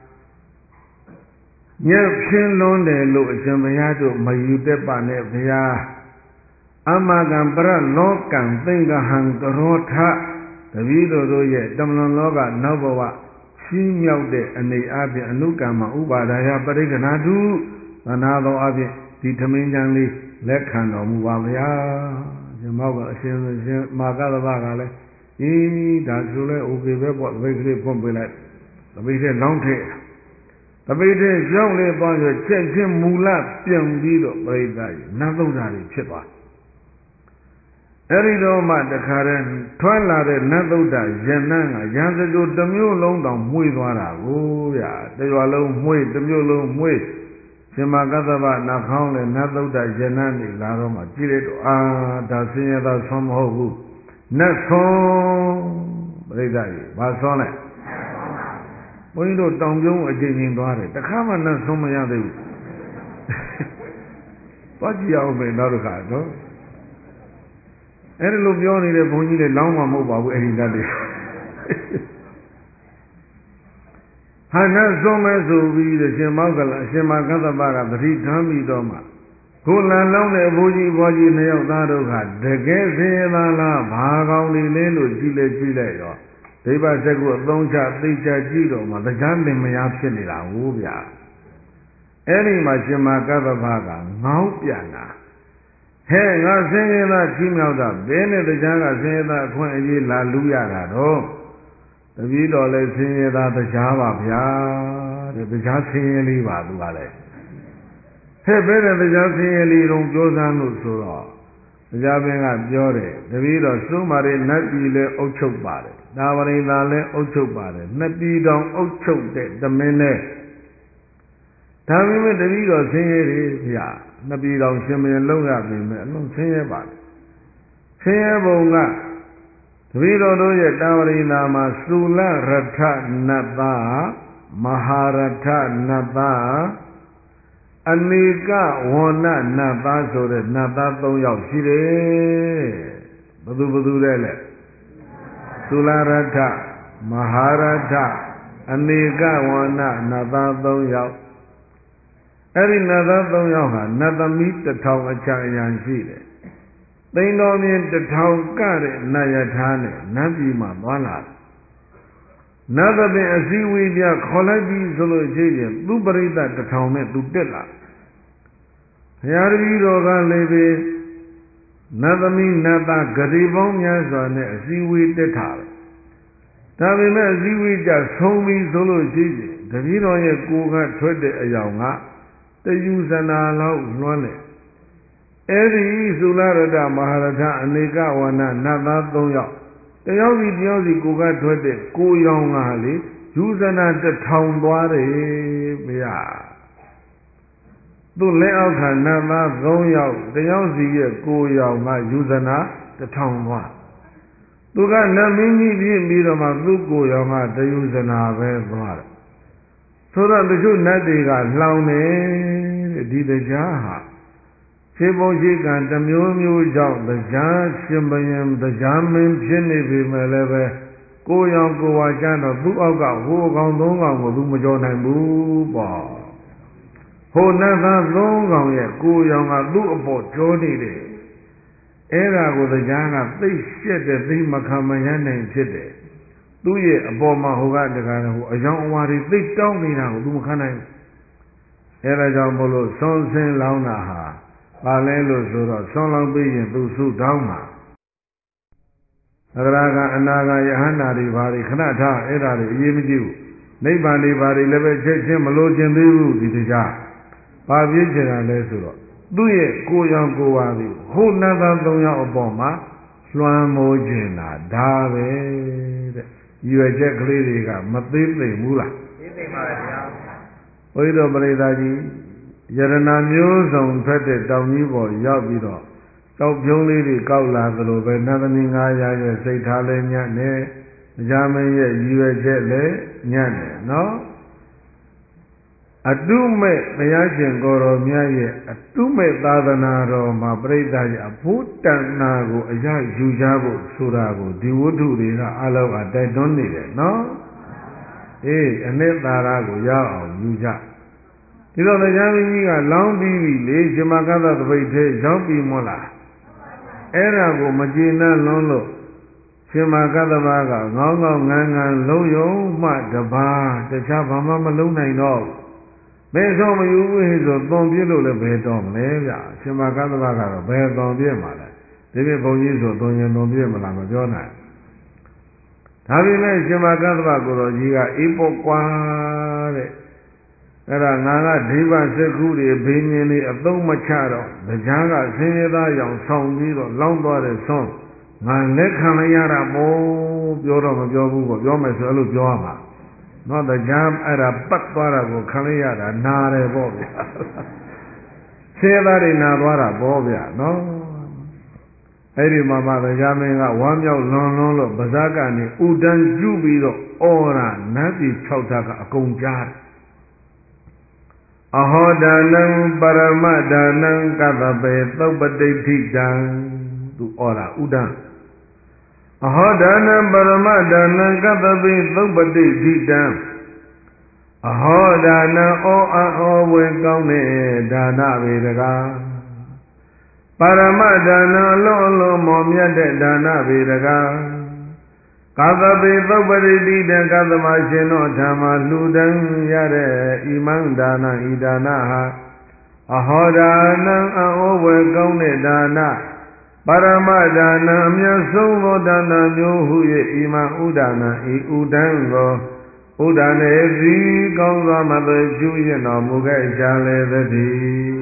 ညက်ဖြင်းလွန်းတယ်လို့အရှင်ဘုရားတို့မယူတတ်ပါနဲ့ဗျာအမကံပရလောကံသင်္ကဟံကရောထတပည့်တော်တို့ရဲ့တမလွန်လောကနောက်ဘဝရှင်းမြောက်တဲ့အနေအချင်းအနုကမ္မဥပါဒါယပရိက္ခဏတုသနာတော်အပြင်ဒီသမင်းချမ်းလေးလက်ခံတော်မူပါဗျာရှင်မောက်ကအရှင်မာကသဗ္ဗကလည်းဒါဆိုလဲโอเคပဲပေါ့တပိတ်ကလေးဖွင့်ပေးလိုက်တပိတ်ထဲလောင်းထည့်တပိတ်ထဲရောက်လေသွားဆိုချက်ချင်းမူလပြန်ပြီးတော့ပြိဿကြီးနတ်သုဒ္ဓါတွေဖြစ်သွားအဲ့ဒီတော့မှတခါတည်းထွက်လာတဲ့နတ်သုဒ္ဓယန္နကရံစကြိုတစ်မျိုးလုံးတောင်မှွေသွားတာကိုဗျာတရွာလုံးမှွေတစ်မျိုးလုံးမှွေရှင်မကသဗ္ဗနှာခေါင်းနဲ့နတ်သုဒ္ဓယန္နနေလာတော့မှကြည့်လိုက်တော့ဒါဆင်းရဲသားဆွမ်းမဟုတ်ဘူးနတ်ဆွမ်းပြိဿကြီးဘာဆွမ်းလဲဘုန်းကြီးတို့တောင်ပြုံးအကျဉ်းချင်းသွားတယ်တခါမှနတ်ဆွမ်းမရသေးဘူးသွားကြည့်အောင်ပဲနောက်တစ်ခါတော့အဲ့ဒါလိုပြောနေတဲ့ဘုန်းကြီးတွေလောင်းမှမဟုတ်ပါဘူးအဲ့ဒီတတ်တွေဟာနတ်ဆုံးမဲ့ဆိုပြီးတော့ရှင်မောက်ကလအရှင်မကသဗ္ဗကသတိထားပြီးတော့မှကိုလန်လောင်းတဲ့ဘိုးကြီးဘွားကြီးနှစ်ယောက်သားတို့ကတကယ်စင်သာလားဘာကောင်းလေးလဲလို့ကြည့်လိုက်ရောဒိဗ္ဗစက်ကိုအသုံးချသိချကြည့်တော့မှတရားလင်မယားဖြစ်နေတာဟုတ်ဗျာအဲ့ဒီမှာရှင်မကသဗ္ဗကငေါ့ပြန်တာဟဲ့ငါဆင်းရဲသားချီးမြှောက်တာဘယ်နဲ့တရားကဆင်းရဲသားအခွင့်အရေးလာလူရတာတော့တပည့်တော်လည်းဆင်းရဲသားတရားပါဗျာတဲ့တရားဆင်းရဲလေးပါသူကလည်းဟဲ့ဘယ်နဲ့တရားဆင်းရဲလေးတုံးပြောစမ်းလို့ဆိုတော့တရားပင်ကပြောတယ်တပည့်တော်စုမာရီနတ်ပြည်လည်းအုပ်ချုပ်ပါတယ်တာဝရိသာလည်းအုပ်ချုပ်ပါတယ်နှစ်ပြည်တောင်အုပ်ချုပ်တဲ့တမင်းနဲ့ဒါပေမဲ့တပည့်တော်ဆင်းရဲတယ်ဗျာနှစ်ပြည်တော်ရှင်မင်းလုံးရပြီမဲ့အလုံးဆင်းရဲပါတယ်ဆင်းရဲပုံကတပည့်တော်တို့ရဲ့တာဝရိနာမှာသုလရထနတ်သားမဟာရထနတ်သားအနိကဝဏနတ်သားဆိုတဲ့နတ်သား၃ယောက်ရှိတယ်ဘသူတဲ့လဲသုလရထမဟာရထအနိကဝဏနတ်သား၃ယောက်အဲ့ဒီနတ်သား၃ယောက်ဟာနတ်သမီး1000အချာအရန်ရှိတယ်။သိန်းတော်မြင်1000ကတဲ့နတ်ယထာနဲ့နတ်ပြည်မှာသွားလာတယ်။နတ်သမီးအစည်းဝေးပြခေါ်လိုက်ပြီးဆိုလို့ရှိရင်သူပရိသတ်1000နဲ့သူတက်လာ။ဘုရားတပည့်တော်ကလည်းပဲနတ်သမီးနတ်သားဂတိပေါင်းများစွာနဲ့အစည်းဝေးတက်ထားတယ်။ဒါပေမဲ့အစည်းဝေးကြဆုံးပြီးဆိုလို့ရှိရင်တပည့်တော်ရဲ့ကိုယ်ကထွက်တဲ့အယောင်ကတယူဇနာလောက်လွှမ်းတယ်အဲ့ဒီသုလရတမဟာရထအနေကဝဏနတ်သား၃ယောက်တယောက်စီကိုကထွက်တဲ့ကိုရောင်ကလေယူဇနာ1000သွားတယ်ဗျာသူ့လက်အောက်ခံနတ်သား3ယောက်တယောက်စီရဲ့ကိုရောင်ကယူဇနာ1000သွားသူကနတ်မင်းကြီးဖြစ်ပြီးတော့မှသူ့ကိုရောင်ကတယူဇနာပဲသွားတယ်ဆိုတော့တချို့နတ်တွေကလှောင်တယ်တဲ့ဒီတရားဟာခြေပုံရှိကံတစ်မျိုးမျိုးကြောင့်တရားရှင်ဘရင်တရားမင်းဖြစ်နေပြီမဲ့လည်းပဲကိုရောင်ကိုဝါကျတော့သူ့အောက်ကဟိုအကောင်၃ကောင်ကိုသူမကြောနိုင်ဘူးပေါ့ဟိုနတ်သား၃ကောင်ရဲ့ကိုရောင်ကသူ့အပေါ်ကြောနေတယ်အဲ့ဒါကိုတရားကသိရှက်တဲ့သိမခံမရနိုင်ဖြစ်တယ်သူ့ရဲ့အပေါ်မှာဟိုကတကားဟိုအယောင်အဝါတွေသိတောင်းနေတာကိုသူမခံနိုင်ဘူးအဲဒါကြောင့်မို့လို့ဆွန်ဆင်းလောင်းတာဟာပါလဲလို့ဆိုတော့ဆွန်လောင်းပြီးရင်သူဆုတောင်းမှာအရဟံအနာဂံယဟန္တာတွေဘာတွေခဏထားအဲ့ဒါတွေအရေးမကြီးဘူးနိဗ္ဗာန်တွေဘာတွေလည်းပဲချက်ချင်းမလို့ခြင်းသေးဘူးဒီတရားဘာပြည့်ချင်တာလဲဆိုတော့သူ့ရဲ့ကိုယ်ရောင်ကိုယ်ဝါသည်ဟိုနတ်သား၃ယောက်အပေါ်မှာလွှမ်းမိုးခြင်းတာဒါပဲတဲ့ရွယ်ချက်ကလေးတွေကမသေးသိမ်ဘူးလားသိသိမ်ပါပဲဗျာဘုရားတော်ပရိသတ်ကြီးယရဏမျိုးစုံထွက်တဲ့တောင်ကြီးပေါ်ရောက်ပြီးတော့တောက်ပြုံးလေးတွေကောက်လာသလိုပဲနတ်သမီး900ရဲ့စိတ်ထားလဲညံ့နေတရားမင်းရဲ့ရွယ်ချက်လဲညံ့နေနော်အတုမဲ့ဘုရားရှင်ကိုယ်တော်မြတ်ရဲ့အတုမဲ့သာသနာတော်မှာပြိဿရဲ့အဖို့တဏ္ဍာကိုအရယူကြဖို့ဆိုတာကိုဒီဝတ္ထုတွေကအလောက်ကတိုက်တွန်းနေတယ်နော်အေးအနှစ်သာရကိုရအောင်ယူကြဒီတော့တရားမင်းကြီးကလောင်းပြီးပြီလေရှင်မကသသပိတ်သေးရောက်ပြီမို့လားအဲ့ဒါကိုမကျေနပ်လွန်းလို့ရှင်မကသဘာကငေါငေါငန်းငန်းလုံးယုံမှတပါးတခြားဘာမှမလုံးနိုင်တော့ဘယ်ဆုံးမယူဘူးဆိုသွန်ပြစ်လို့လည်းဘယ်တော့မလဲဗျရှင်မကသဘာကတော့ဘယ်သွန်ပြစ်မှာလဲဒီပြဘုံကြီးဆိုသွန်ရင်သွန်ပြစ်မလားမပြောနိုင်ဒါပေမဲ့ရှင်မကသဘာကိုတော်ကြီးကအေးပေါ့ကွာတဲ့အဲ့ဒါငါကဒိဗစက္ခုတွေဘိညာဉ်တွေအသုံးမချတော့တရားကဆင်းရဲသားရောင်ဆောင်ပြီးတော့လောင်းသွားတဲ့ဆွမ်းငါလက်ခံလိုက်ရတာပေါ့ပြောတော့မပြောဘူးပေါ့ပြောမယ်ဆိုအဲ့လိုပြောရမှာနော်တရားအဲ့ဒါပတ်သွားတာကိုခံလိုက်ရတာနာတယ်ပေါ့ဗျာဆင်းရဲသားတွေနာသွားတာပေါ့ဗျာနော်အဲ့ဒီမှာမှတရားမင်းကဝမ်းမြောက်လွန်လွန်းလို့ပါးစပ်ကနေဥဒန်းကျူးပြီးတော့အော်ရနတ်ပြည်6ဓာတ်ကအကုန်ကြားတယ်အဟောဒါနံပရမဒါနံကသပေသုပတိဋ္ဌိတံသူဩရာဥဒံအဟောဒါနံပရမဒါနံကသပေသုပတိဋ္ဌိတံအဟောဒါနံဩအောဝေကောင်းတဲ့ဒါနပေတကားပရမဒါနံအလုံးအလုံးမော်မြတ်တဲ့ဒါနပေတကားကာသပေသုပရိတိတံကသမရှင်တို့ဓမ္မလှူဒန်းရတဲ့ဣမံဒါနဤဒါနဟာအဟောဒါနံအဩဝေကောင်းတဲ့ဒါနပရမဒါနံအမြတ်ဆုံးသောဒါနမျိုးဟု၍ဣမံဥဒါနံဤဥဒံကိုဥဒါနေသည်ကောင်းစွာမသွေကျူးရတော်မူခဲ့ကြလေသတည်း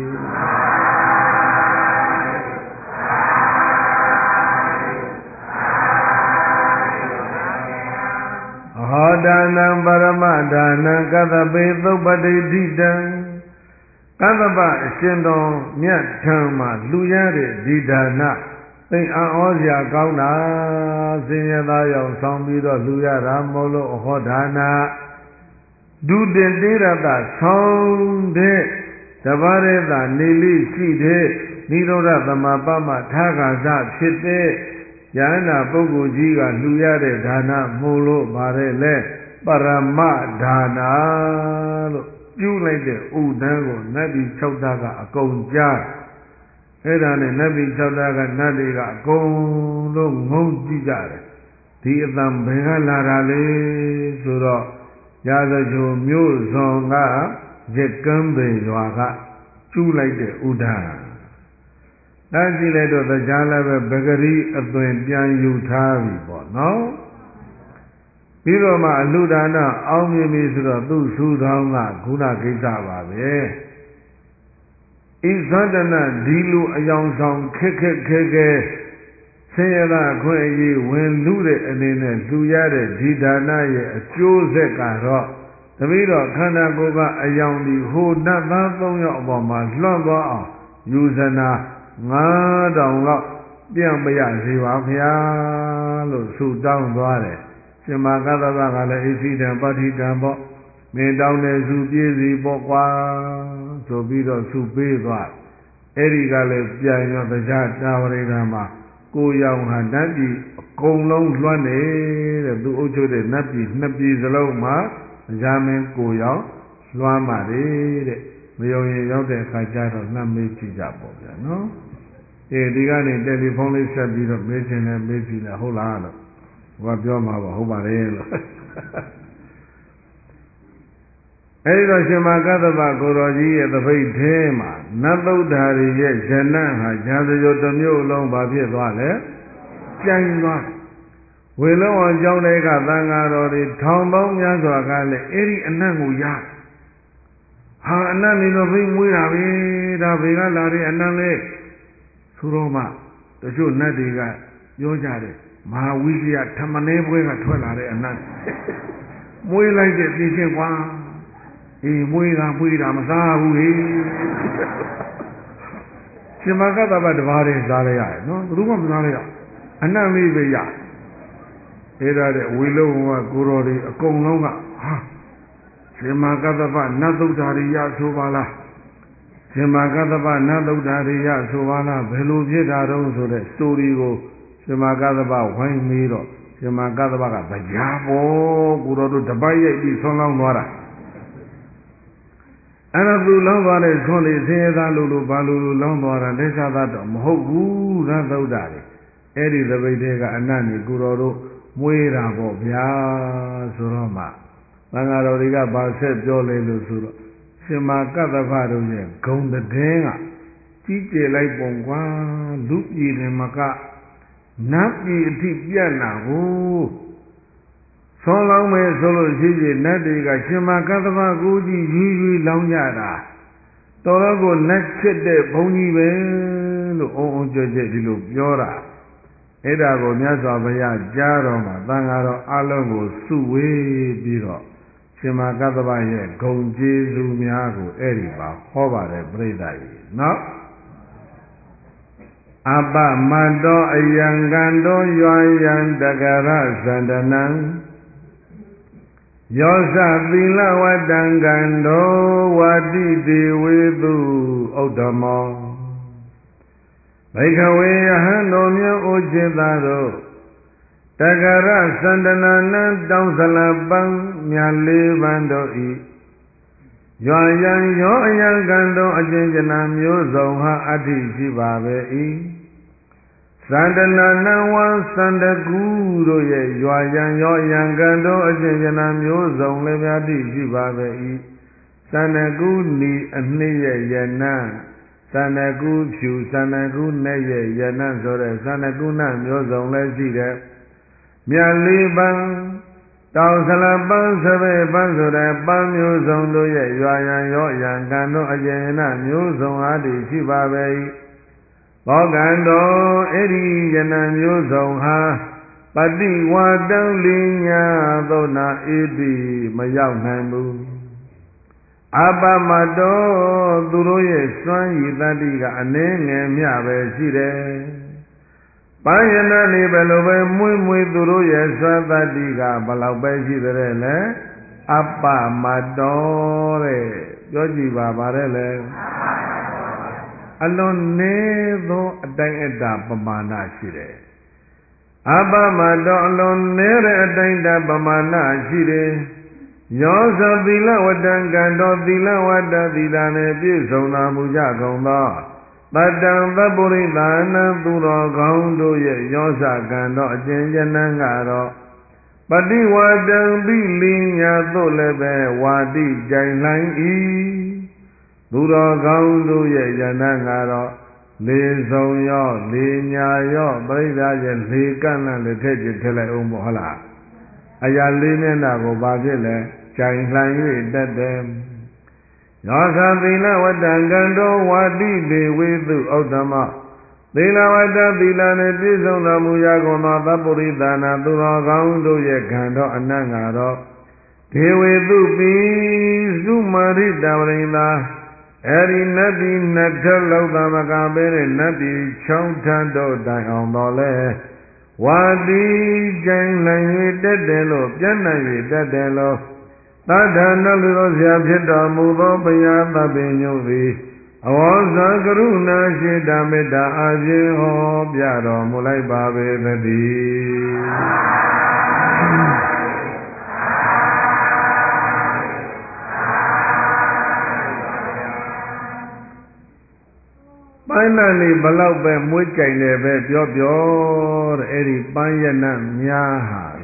ဟောဒါနံပရမဒါနံကသပေသုပတိဋ္ဌိတံကသဗ္ဗအရှင်တော်မြတ်ထံမှာလှူရတဲ့ဒီဒါနသိအံ့ဩစရာကောင်းတာစင်ရသားရောက်ဆောင်ပြီးတော့လှူရတာမဟုတ်လို့ဟောဒါနဒုတင်တေရတဆောင်တဲ့တပါးရသနေလိရှိတဲ့နိရောဓသမပမထာဂါဇဖြစ်တဲ့ယန္တာပုဂ္ဂိုလ်ကြီးကလှူရတဲ့ဒါနမို့လို့ပါတယ်လေပရမဒါနာလို့ပြုလိုက်တဲ့ဥဒန်းကိုနတ်ပြည်6ဓာတ်ကအကုန်ကြားအဲ့ဒါနဲ့နတ်ပြည်6ဓာတ်ကနတ်တွေကအကုန်လုံးငုံကြည့်ကြတယ်ဒီအတန်ဘယ်ကလာတာလဲဆိုတော့ရာဇဂိုမြို့ဇွန်ကရက်ကမ်းပင်ရွာကကျူးလိုက်တဲ့ဥဒန်းဒါကြည့်လိုက်တော့တရားလည်းပဲပဂရိအသွင်ပြန်ယူထားပြီပေါ့နော်ပြီးတော့မှအလှဒါနအောင်မြင်ပြီဆိုတော့သူ့ဆူထောင်းကခုနကိစ္စပါပဲဣဇဒနာဒီလိုအယောင်ဆောင်ခက်ခဲဆင်းရဲတာခွင့်အရေးဝင်လူတဲ့အနေနဲ့လှူရတဲ့ဒီဒါနရဲ့အကျိုးဆက်ကတော့တပည့်တော်ခန္ဓာကိုယ်ကအယောင်ဒီဟိုနတ်သား3ယောက်အပေါ်မှာလွှမ်းသွားအောင်ယူဇနာ9000လောက်ပြန်မရစေပါဗျာလို့ဆုတောင်းသွားတယ်ရှင်မကသဗ္ဗကလည်းဣသိတံပဋ္ဌိတံပေါ့မင်းတောင်းတဲ့ဆုပြည့်စီပေါ့ကွာဆိုပြီးတော့ဆုပေးသွားအဲ့ဒီကလည်းပြန်ရောတရားတာဝရိဓမ္မှာကိုရောင်ဟာနတ်ပြည်အကုန်လုံးလွှမ်းနေတဲ့သူအုပ်ချုပ်တဲ့နတ်ပြည်2ပြည်စလုံးမှာတရားမင်းကိုရောင်လွှမ်းပါတယ်တဲ့မယုံရင်ရောက်တဲ့အခါကျတော့နှမ်းမေးကြည့်ကြပေါ့ဗျာနော်ဒီကနေတယ်လီဖုန်းလေးဆက်ပြီးတော့မေးချင်တယ်မေးကြည့်တယ်ဟုတ်လားလို့ဘာပြောမှာပါဟုတ်ပါတယ်လို့အဲဒီတော့ရှင်မကသဗ္ဗကိုတော်ကြီးရဲ့သပိတ်ထဲမှာနတ်သုဒ္ဓါတွေရဲ့ဇဏဟာဇာတရောတစ်မျိုးလုံးဘာဖြစ်သွားလဲကြံသွားဝေလုံးအောင်ကျောင်းတွေကသံဃာတော်တွေထောင်ပေါင်းများစွာကလည်းအဲ့ဒီအနတ်ကိုရဟာအနတ်နေတော့ဘိမွေးတာပဲဒါဘေကလာတဲ့အနတ်လေးဆိုတော့မှတချို့နတ်တွေကပြောကြတယ်မဟာဝိဇ္ဇာထမနေပွဲကထွက်လာတဲ့အနတ်မွေးလိုက်တဲ့ပြင်းချင်းကွာအေးမွေးတာမစားဘူးလေရှင်မကသဗ္ဗတပါးတည်းစားရရတယ်နော်ဘယ်သူမှမစားရအနတ်လေးပဲရအဲ့ဒါတဲ့ဝေလုံးကကိုတော်တွေအကုန်လုံးကဟာရှင်မကသဗ္ဗနတ်သုဒ္ဓါရိယဆိုပါလားရှင်မကသဗ္ဗနတ်သုဒ္ဓါရိယဆိုပါလားဘယ်လိုဖြစ်တာတုံးဆိုတဲ့စတိုရီကိုရှင်မကသဗ္ဗဝိုင်းမေးတော့ရှင်မကသဗ္ဗကတရားပေါ်ကိုတော်တို့တပတ်ရိုက်ပြီးဆွမ်းလောင်းသွားတာအဲ့ဒါသူလောင်းသွားတဲ့ဆွမ်းလေးဆင်းရဲသားလို့ဘာလို့လောင်းသွားတာဒိဋ္ဌသတ်တော့မဟုတ်ဘူးနတ်သုဒ္ဓါတွေအဲ့ဒီသပိတ်တွေကအနတ်ကြီးကိုတော်တို့မွေးတာပေါ့ဗျာဆိုတော့မှသံဃာတော်တွေကဘာဆက်ပြောလဲလို့ဆိုတော့ရှင်မကသဗ္ဗတို့ရဲ့ဂုံတည်ကကြီးကျယ်လိုက်ပုံကွာလူပြည်တယ်မကနတ်ပြည်အထိပြန့်လာဘူးဆောင်းလောင်းမယ်ဆိုလို့ရှိရင်နတ်တွေကရှင်မကသဗ္ဗကိုကြီးရွေလောင်းကြတာတော်တော့ကိုနတ်ချစ်တဲ့ဘုန်းကြီးပဲလို့အုံကြွကြွဒီလိုပြောတာအဲ့ဒါကိုမြတ်စွာဘုရားကြားတော်မှာသံဃာတော်အလုံးကိုစုဝေးပြီးတော့ရှင်မကသဗ္ဗရဲ့ဂုံကျေးဇူးများကိုအဲ့ဒီပါဟောပါတယ်ပြိဿကြီးနော်အပမတ္တောအယံကံတောရွာယံတကရသန္တနံယောသသီလဝတ္တံကံတောဝတိတိဝေသူဥဒ္ဓမောဘိခဝေယဟံတော်မြတ်ဩจิตသာတို့တကရသန္တနာနံတောင်းဆလပံမြတ်လေးပန်းတို့ဤရွာယံရောအယံကံတော်အကျဉ်းကျနာမျိုးစုံဟာအဋ္ဌိရှိပါပဲဤသန္တနာနံဝံသန္တကူတို့ရဲ့ရွာယံရောအယံကံတော်အကျဉ်းကျနာမျိုးစုံလည်းများတိရှိပါပဲဤသန္တကူနီအနှစ်ရဲ့ယနံသန္တကူဖြူသန္တကူနဲ့ရဲ့ယနံဆိုတဲ့သန္တကူနမျိုးစုံလည်းရှိတယ်မြတ်လေးပန်းတောင်ဆလပန်းစပယ်ပန်းဆိုတဲ့ပန်းမျိုးစုံတို့ရဲ့ရွာယံရောအယံကံတို့အကျဉ်းနာမျိုးစုံအားတည်ရှိပါပဲ၏ဘောကံတော်အဲ့ဒီယနံမျိုးစုံဟာပฏิဝါတံလင်းညာသောနာဣတိမရောက်နိုင်ဘူးအပမတောသူတို့ရဲ့စွမ်းရည်တတ္တိကအနည်းငယ်မျှပဲရှိတယ်ပန်းယနာလေးဘယ်လိုပဲမွေးမွေးသူတို့ရဲ့စွမ်းတတ္တိကဘယ်လောက်ပဲရှိတဲ့လဲအပမတောတဲ့ပြောကြည့်ပါပါတယ်လေအလွန်နည်းသောအတိုင်းအတာပမာဏရှိတယ်အပမတောအလွန်နည်းတဲ့အတိုင်းအတာပမာဏရှိတယ်ယောဇသီလဝတ္တံကံတော်သီလဝတ္တသီလနဲ့ပြည့်စုံတော်မူကြကုန်သောတတ္တံသဗ္ဗုရိသာနံသူတော်ကောင်းတို့ရဲ့ယောဇကံတော်အကျဉ်းကျဉ်းကတော့ပฏิဝါဒံပိလင်းညာသို့လည်းပဲဝါတိကြိုင်လှိုင်းဤသူတော်ကောင်းတို့ရဲ့ယန္တကတော့လေဆုံးရောလေညာရောပြိဿရဲ့လေကန့်လန့်လက်ထက်ကျထည့်လိုက်အောင်ပေါ့ဟုတ်လားအရာလေးမျက်နှာကိုဘာဖြစ်လဲကြိုင်လှိုင်း၍တတ်တယ်ယောသသီလဝတ္တံကံတော်ဝါတိတေဝေသူဥဒ္ဓမသီလဝတ္တသီလနှင့်ပြည့်စုံတော်မူရာကုန်သောသဗ္ဗုရိသနာသူတော်ကောင်းတို့ရဲ့ကံတော်အနတ်ငါတော်ဒေဝေသူပိစုမာရိတဝရိန္တာအဲ့ဒီနတ်ပြည်နှစ်ထပ်လောက်သမကပဲတဲ့နတ်ပြည်6ထပ်တော့တိုင်အောင်တော်လဲဝါတိကျိုင်နိုင်၍တက်တယ်လို့ပြန့်နိုင်၍တက်တယ်လို့သတ္တနလူတော်ဆရာဖြစ်တော်မူသောဘုရားသဗ္ဗညုသည်အဝေါဇာကရုဏာရှိတာမေတ္တာအခြင်းဟောပြတော်မူလိုက်ပါပေသတည်းပန်းနတ်လေးဘလောက်ပဲမွေးကြိုင်တယ်ပဲပြောတဲ့အဲ့ဒီပန်းရနတ်များဟာ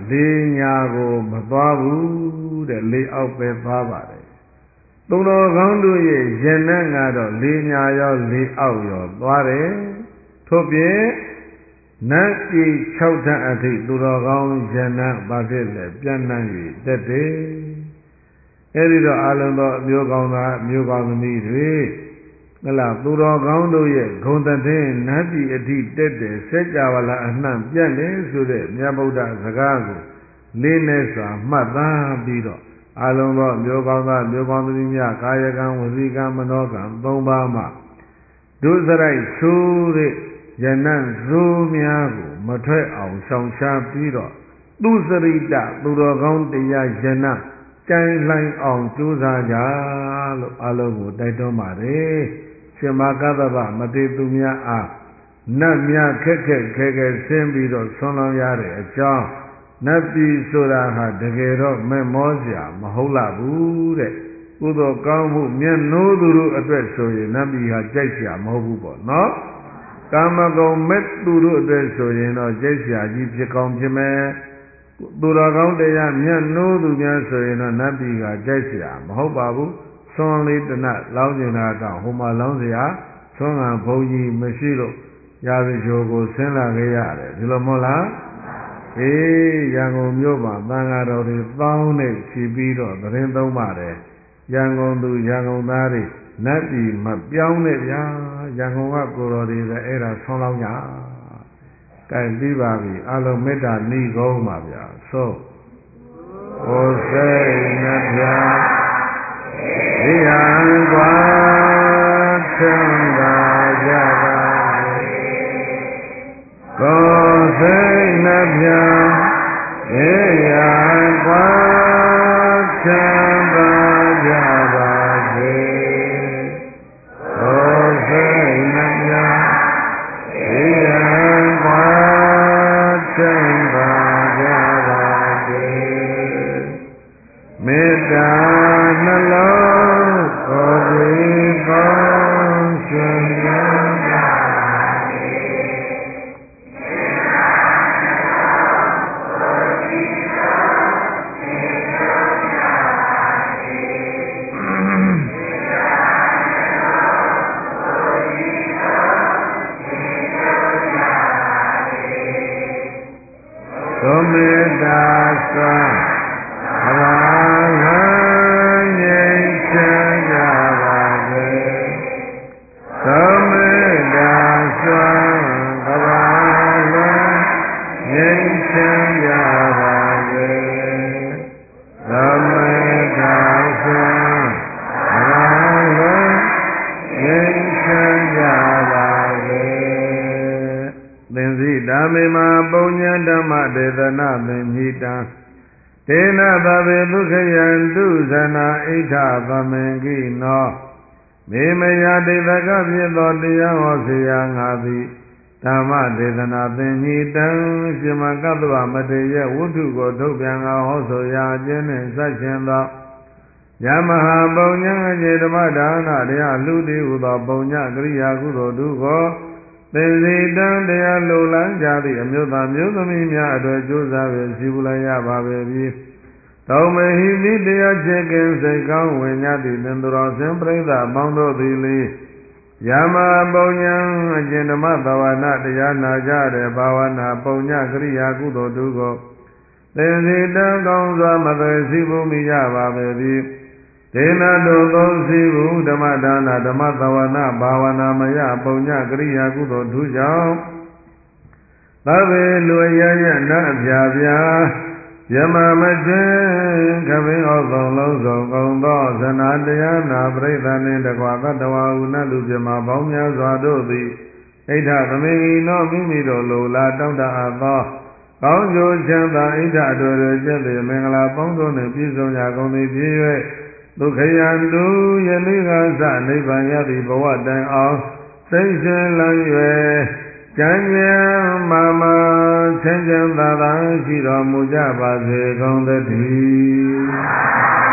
လေးညာကိုမသွားဘူးတဲ့လေးအောက်ပဲသွားပါတယ်သူတော်ကောင်းတို့ရဲ့ယန္နကတော့လေးညာရောလေးအောက်ရောသွားတယ်ထို့ပြင်နတ်ပြည်6ထပ်အထိသူတော်ကောင်းယန္နဘာဖြစ်လဲပြန့်နှံ့၍တက်တယ်အဲဒီတော့အလုံးသောအမျိုးကောင်းသားအမျိုးကောင်းသမီးတွေဟလာသူတော်ကောင်းတို့ရဲ့ဂုဏ်သတင်းနတ်ပြည်အထိတက်တယ်စัจ java လာအနှံ့ပြန့်တယ်ဆိုတဲ့မြတ်ဗုဒ္ဓစကားကိုလေးနဲ့စွာမှတ်သားပြီးတော့အလုံးသောအမျိုးကောင်းသားမျိုးကောင်းသမီးများကာယကံဝစီကံမနောကံ၃ပါးမှဒုစရိုက်ဆိုးတဲ့ယနံ့ဇိုးများကိုမထွက်အောင်ဆောင်ရှားပြီးတော့သူစရိတသူတော်ကောင်းတရားယနံ့ကြိုင်လှိုင်အောင်ကြိုးစားကြလို့အလုံးကိုတိုက်တွန်းပါတယ်ရှင်မကသဗ္ဗမတေသူများအားနတ်များခက်ခက်ခဲခဲဆင်းပြီးတော့ဆွမ်းလောင်းရတဲ့အကြောင်းနတ်ပြည်ဆိုတာဟာတကယ်တော့မဲ့မောစရာမဟုတ်လားဘူးတဲ့ကုသိုလ်ကောင်းမှုမျက်နှိုးသူတို့အတွက်ဆိုရင်နတ်ပြည်ဟာကြိုက်စရာမဟုတ်ဘူးပေါ့နော်ကာမဂုဏ်မဲ့သူတို့အတွက်ဆိုရင်တော့ကြိုက်စရာကြီးဖြစ်ကောင်းဖြစ်မယ်သူတော်ကောင်းတရားမျက်နှိုးသူများဆိုရင်တော့နတ်ပြည်ကကြိုက်စရာမဟုတ်ပါဘူးဆွမ်းလေးတနတ်လောင်းကျင်တာကဟိုမှာလောင်းစရာဆွမ်းကဘုံကြီးမရှိလို့ရာဇဂိုကိုဆင်းလာခဲ့ရတယ်ဒီလိုမဟုတ်လားအေးရန်ကုန်မြို့မှာသံဃာတော်တွေပေါင်းနဲ့ချီပြီးတော့သတင်းသုံးပါတယ်ရန်ကုန်သူရန်ကုန်သားတွေနတ်ပြည်မပြောင်းနဲ့ဗျာရန်ကုန်ကကိုတော်တွေလည်းအဲ့ဒါဆွမ်းလောင်းကြကဲပြီးပါပြီအလုံးမေတ္တာနှီးကုန်းပါဗျာသို့ဟိုစိတ်နှပြဒီဟံကွာသံဃာကြပါကိုယ်စိတ်နှပြဒီဟံကွာသံဃာကြပါစေကိုယ်စိတ်နှပြဒီဟံကွာသံဃာကြပါစေမေတ္တာနှလုံးကိုယ်ဒီကောင်းရှင်ကြပါစေသောမေတ္တာစွာအဘာဟံငြိမ်းချမ်းကြပါစေသောမေတ္တာစွာအဘာဟံငြိမ်းချမ်းကြပါစေသောမေတ္တာစွာအဘာဟံငြိမ်းချမ်းကြပါစေသင်္စိဓမ္မေမာပုညံဓမ္မဒေသနာသင်္ညိတံဒေနသဗ္ဗေဒုက္ခယံဒုဇနာဣဋ္ဌသမင်ကိနောမေမယဒေသကဖြစ်သောတရားဟောစေရငါသည်ဓမ္မဒေသနာသင်္ညိတံရှင်မကတ္တဝမတေယဝတ္ထုကိုထုတ်ပြန်ငါဟောဆိုရာအကျဉ်းနှင့်ဆက်ရှင်သောယမဟာပုံညံအကျေဓမ္မဒါနတရားလူတည်ဟူသောပုံညကရိယာကုသိုလ်တို့ကိုသင်္စီတံတရားလိုလန်းကြသည့်အမျိုးသားမျိုးသမီးများအတွက်ကြိုးစားပြီးစီပူလိုက်ရပါပေပြီတောမေဟိတိတရားချက်ကင်စိတ်ကောင်းဝင်ကြသည့်သင်္သူတော်ဆင်ပြိဿအပေါင်းတို့သည်လေယမပုံညံအကျဉ်ဓမ္မသဝနာတရားနာကြတဲ့ဘာဝနာပုံညကရိယာကုသိုလ်တို့ကိုသင်္စီတံကောင်းစွာမသွေစီပူမိကြပါပေပြီဒေနတို့သုံးစီဘူးဓမ္မဒါနဓမ္မသဝနာဘာဝနာမယပုံညကရိယာကုသိုလ်ထူးကြောင့်သဗ္ဗေလူရရနတ်အပြာပြာယမမကျွင်းခမင်းဩသုံးလုံးစုံကုန်သောဇနာတရားနာပရိသတ်နှင့်တကွာသတ္တဝါဟုနတ်လူပြမပေါင်းများစွာတို့သည်ဣဋ္ဌသမင်ဤနောမိမိတို့လိုလားတောင်းတအပ်သောကောင်းကျိုးချမ်းသာဣဋ္ဌတို့ရကျက်သည်မင်္ဂလာပေါင်းတို့နှင့်ပြည့်စုံကြကုန်သည်ဖြစ်၍ဒုက္ခယံတုယနေ့ကစနိဗ္ဗာန်ရသည့်ဘဝတိုင်အောင်စိတ်ရှင်လန်း၍ကျမ်းကျမ်းမာမာချမ်းချမ်းသာသာရှိတော်မူကြပါစေကုန်သတည်း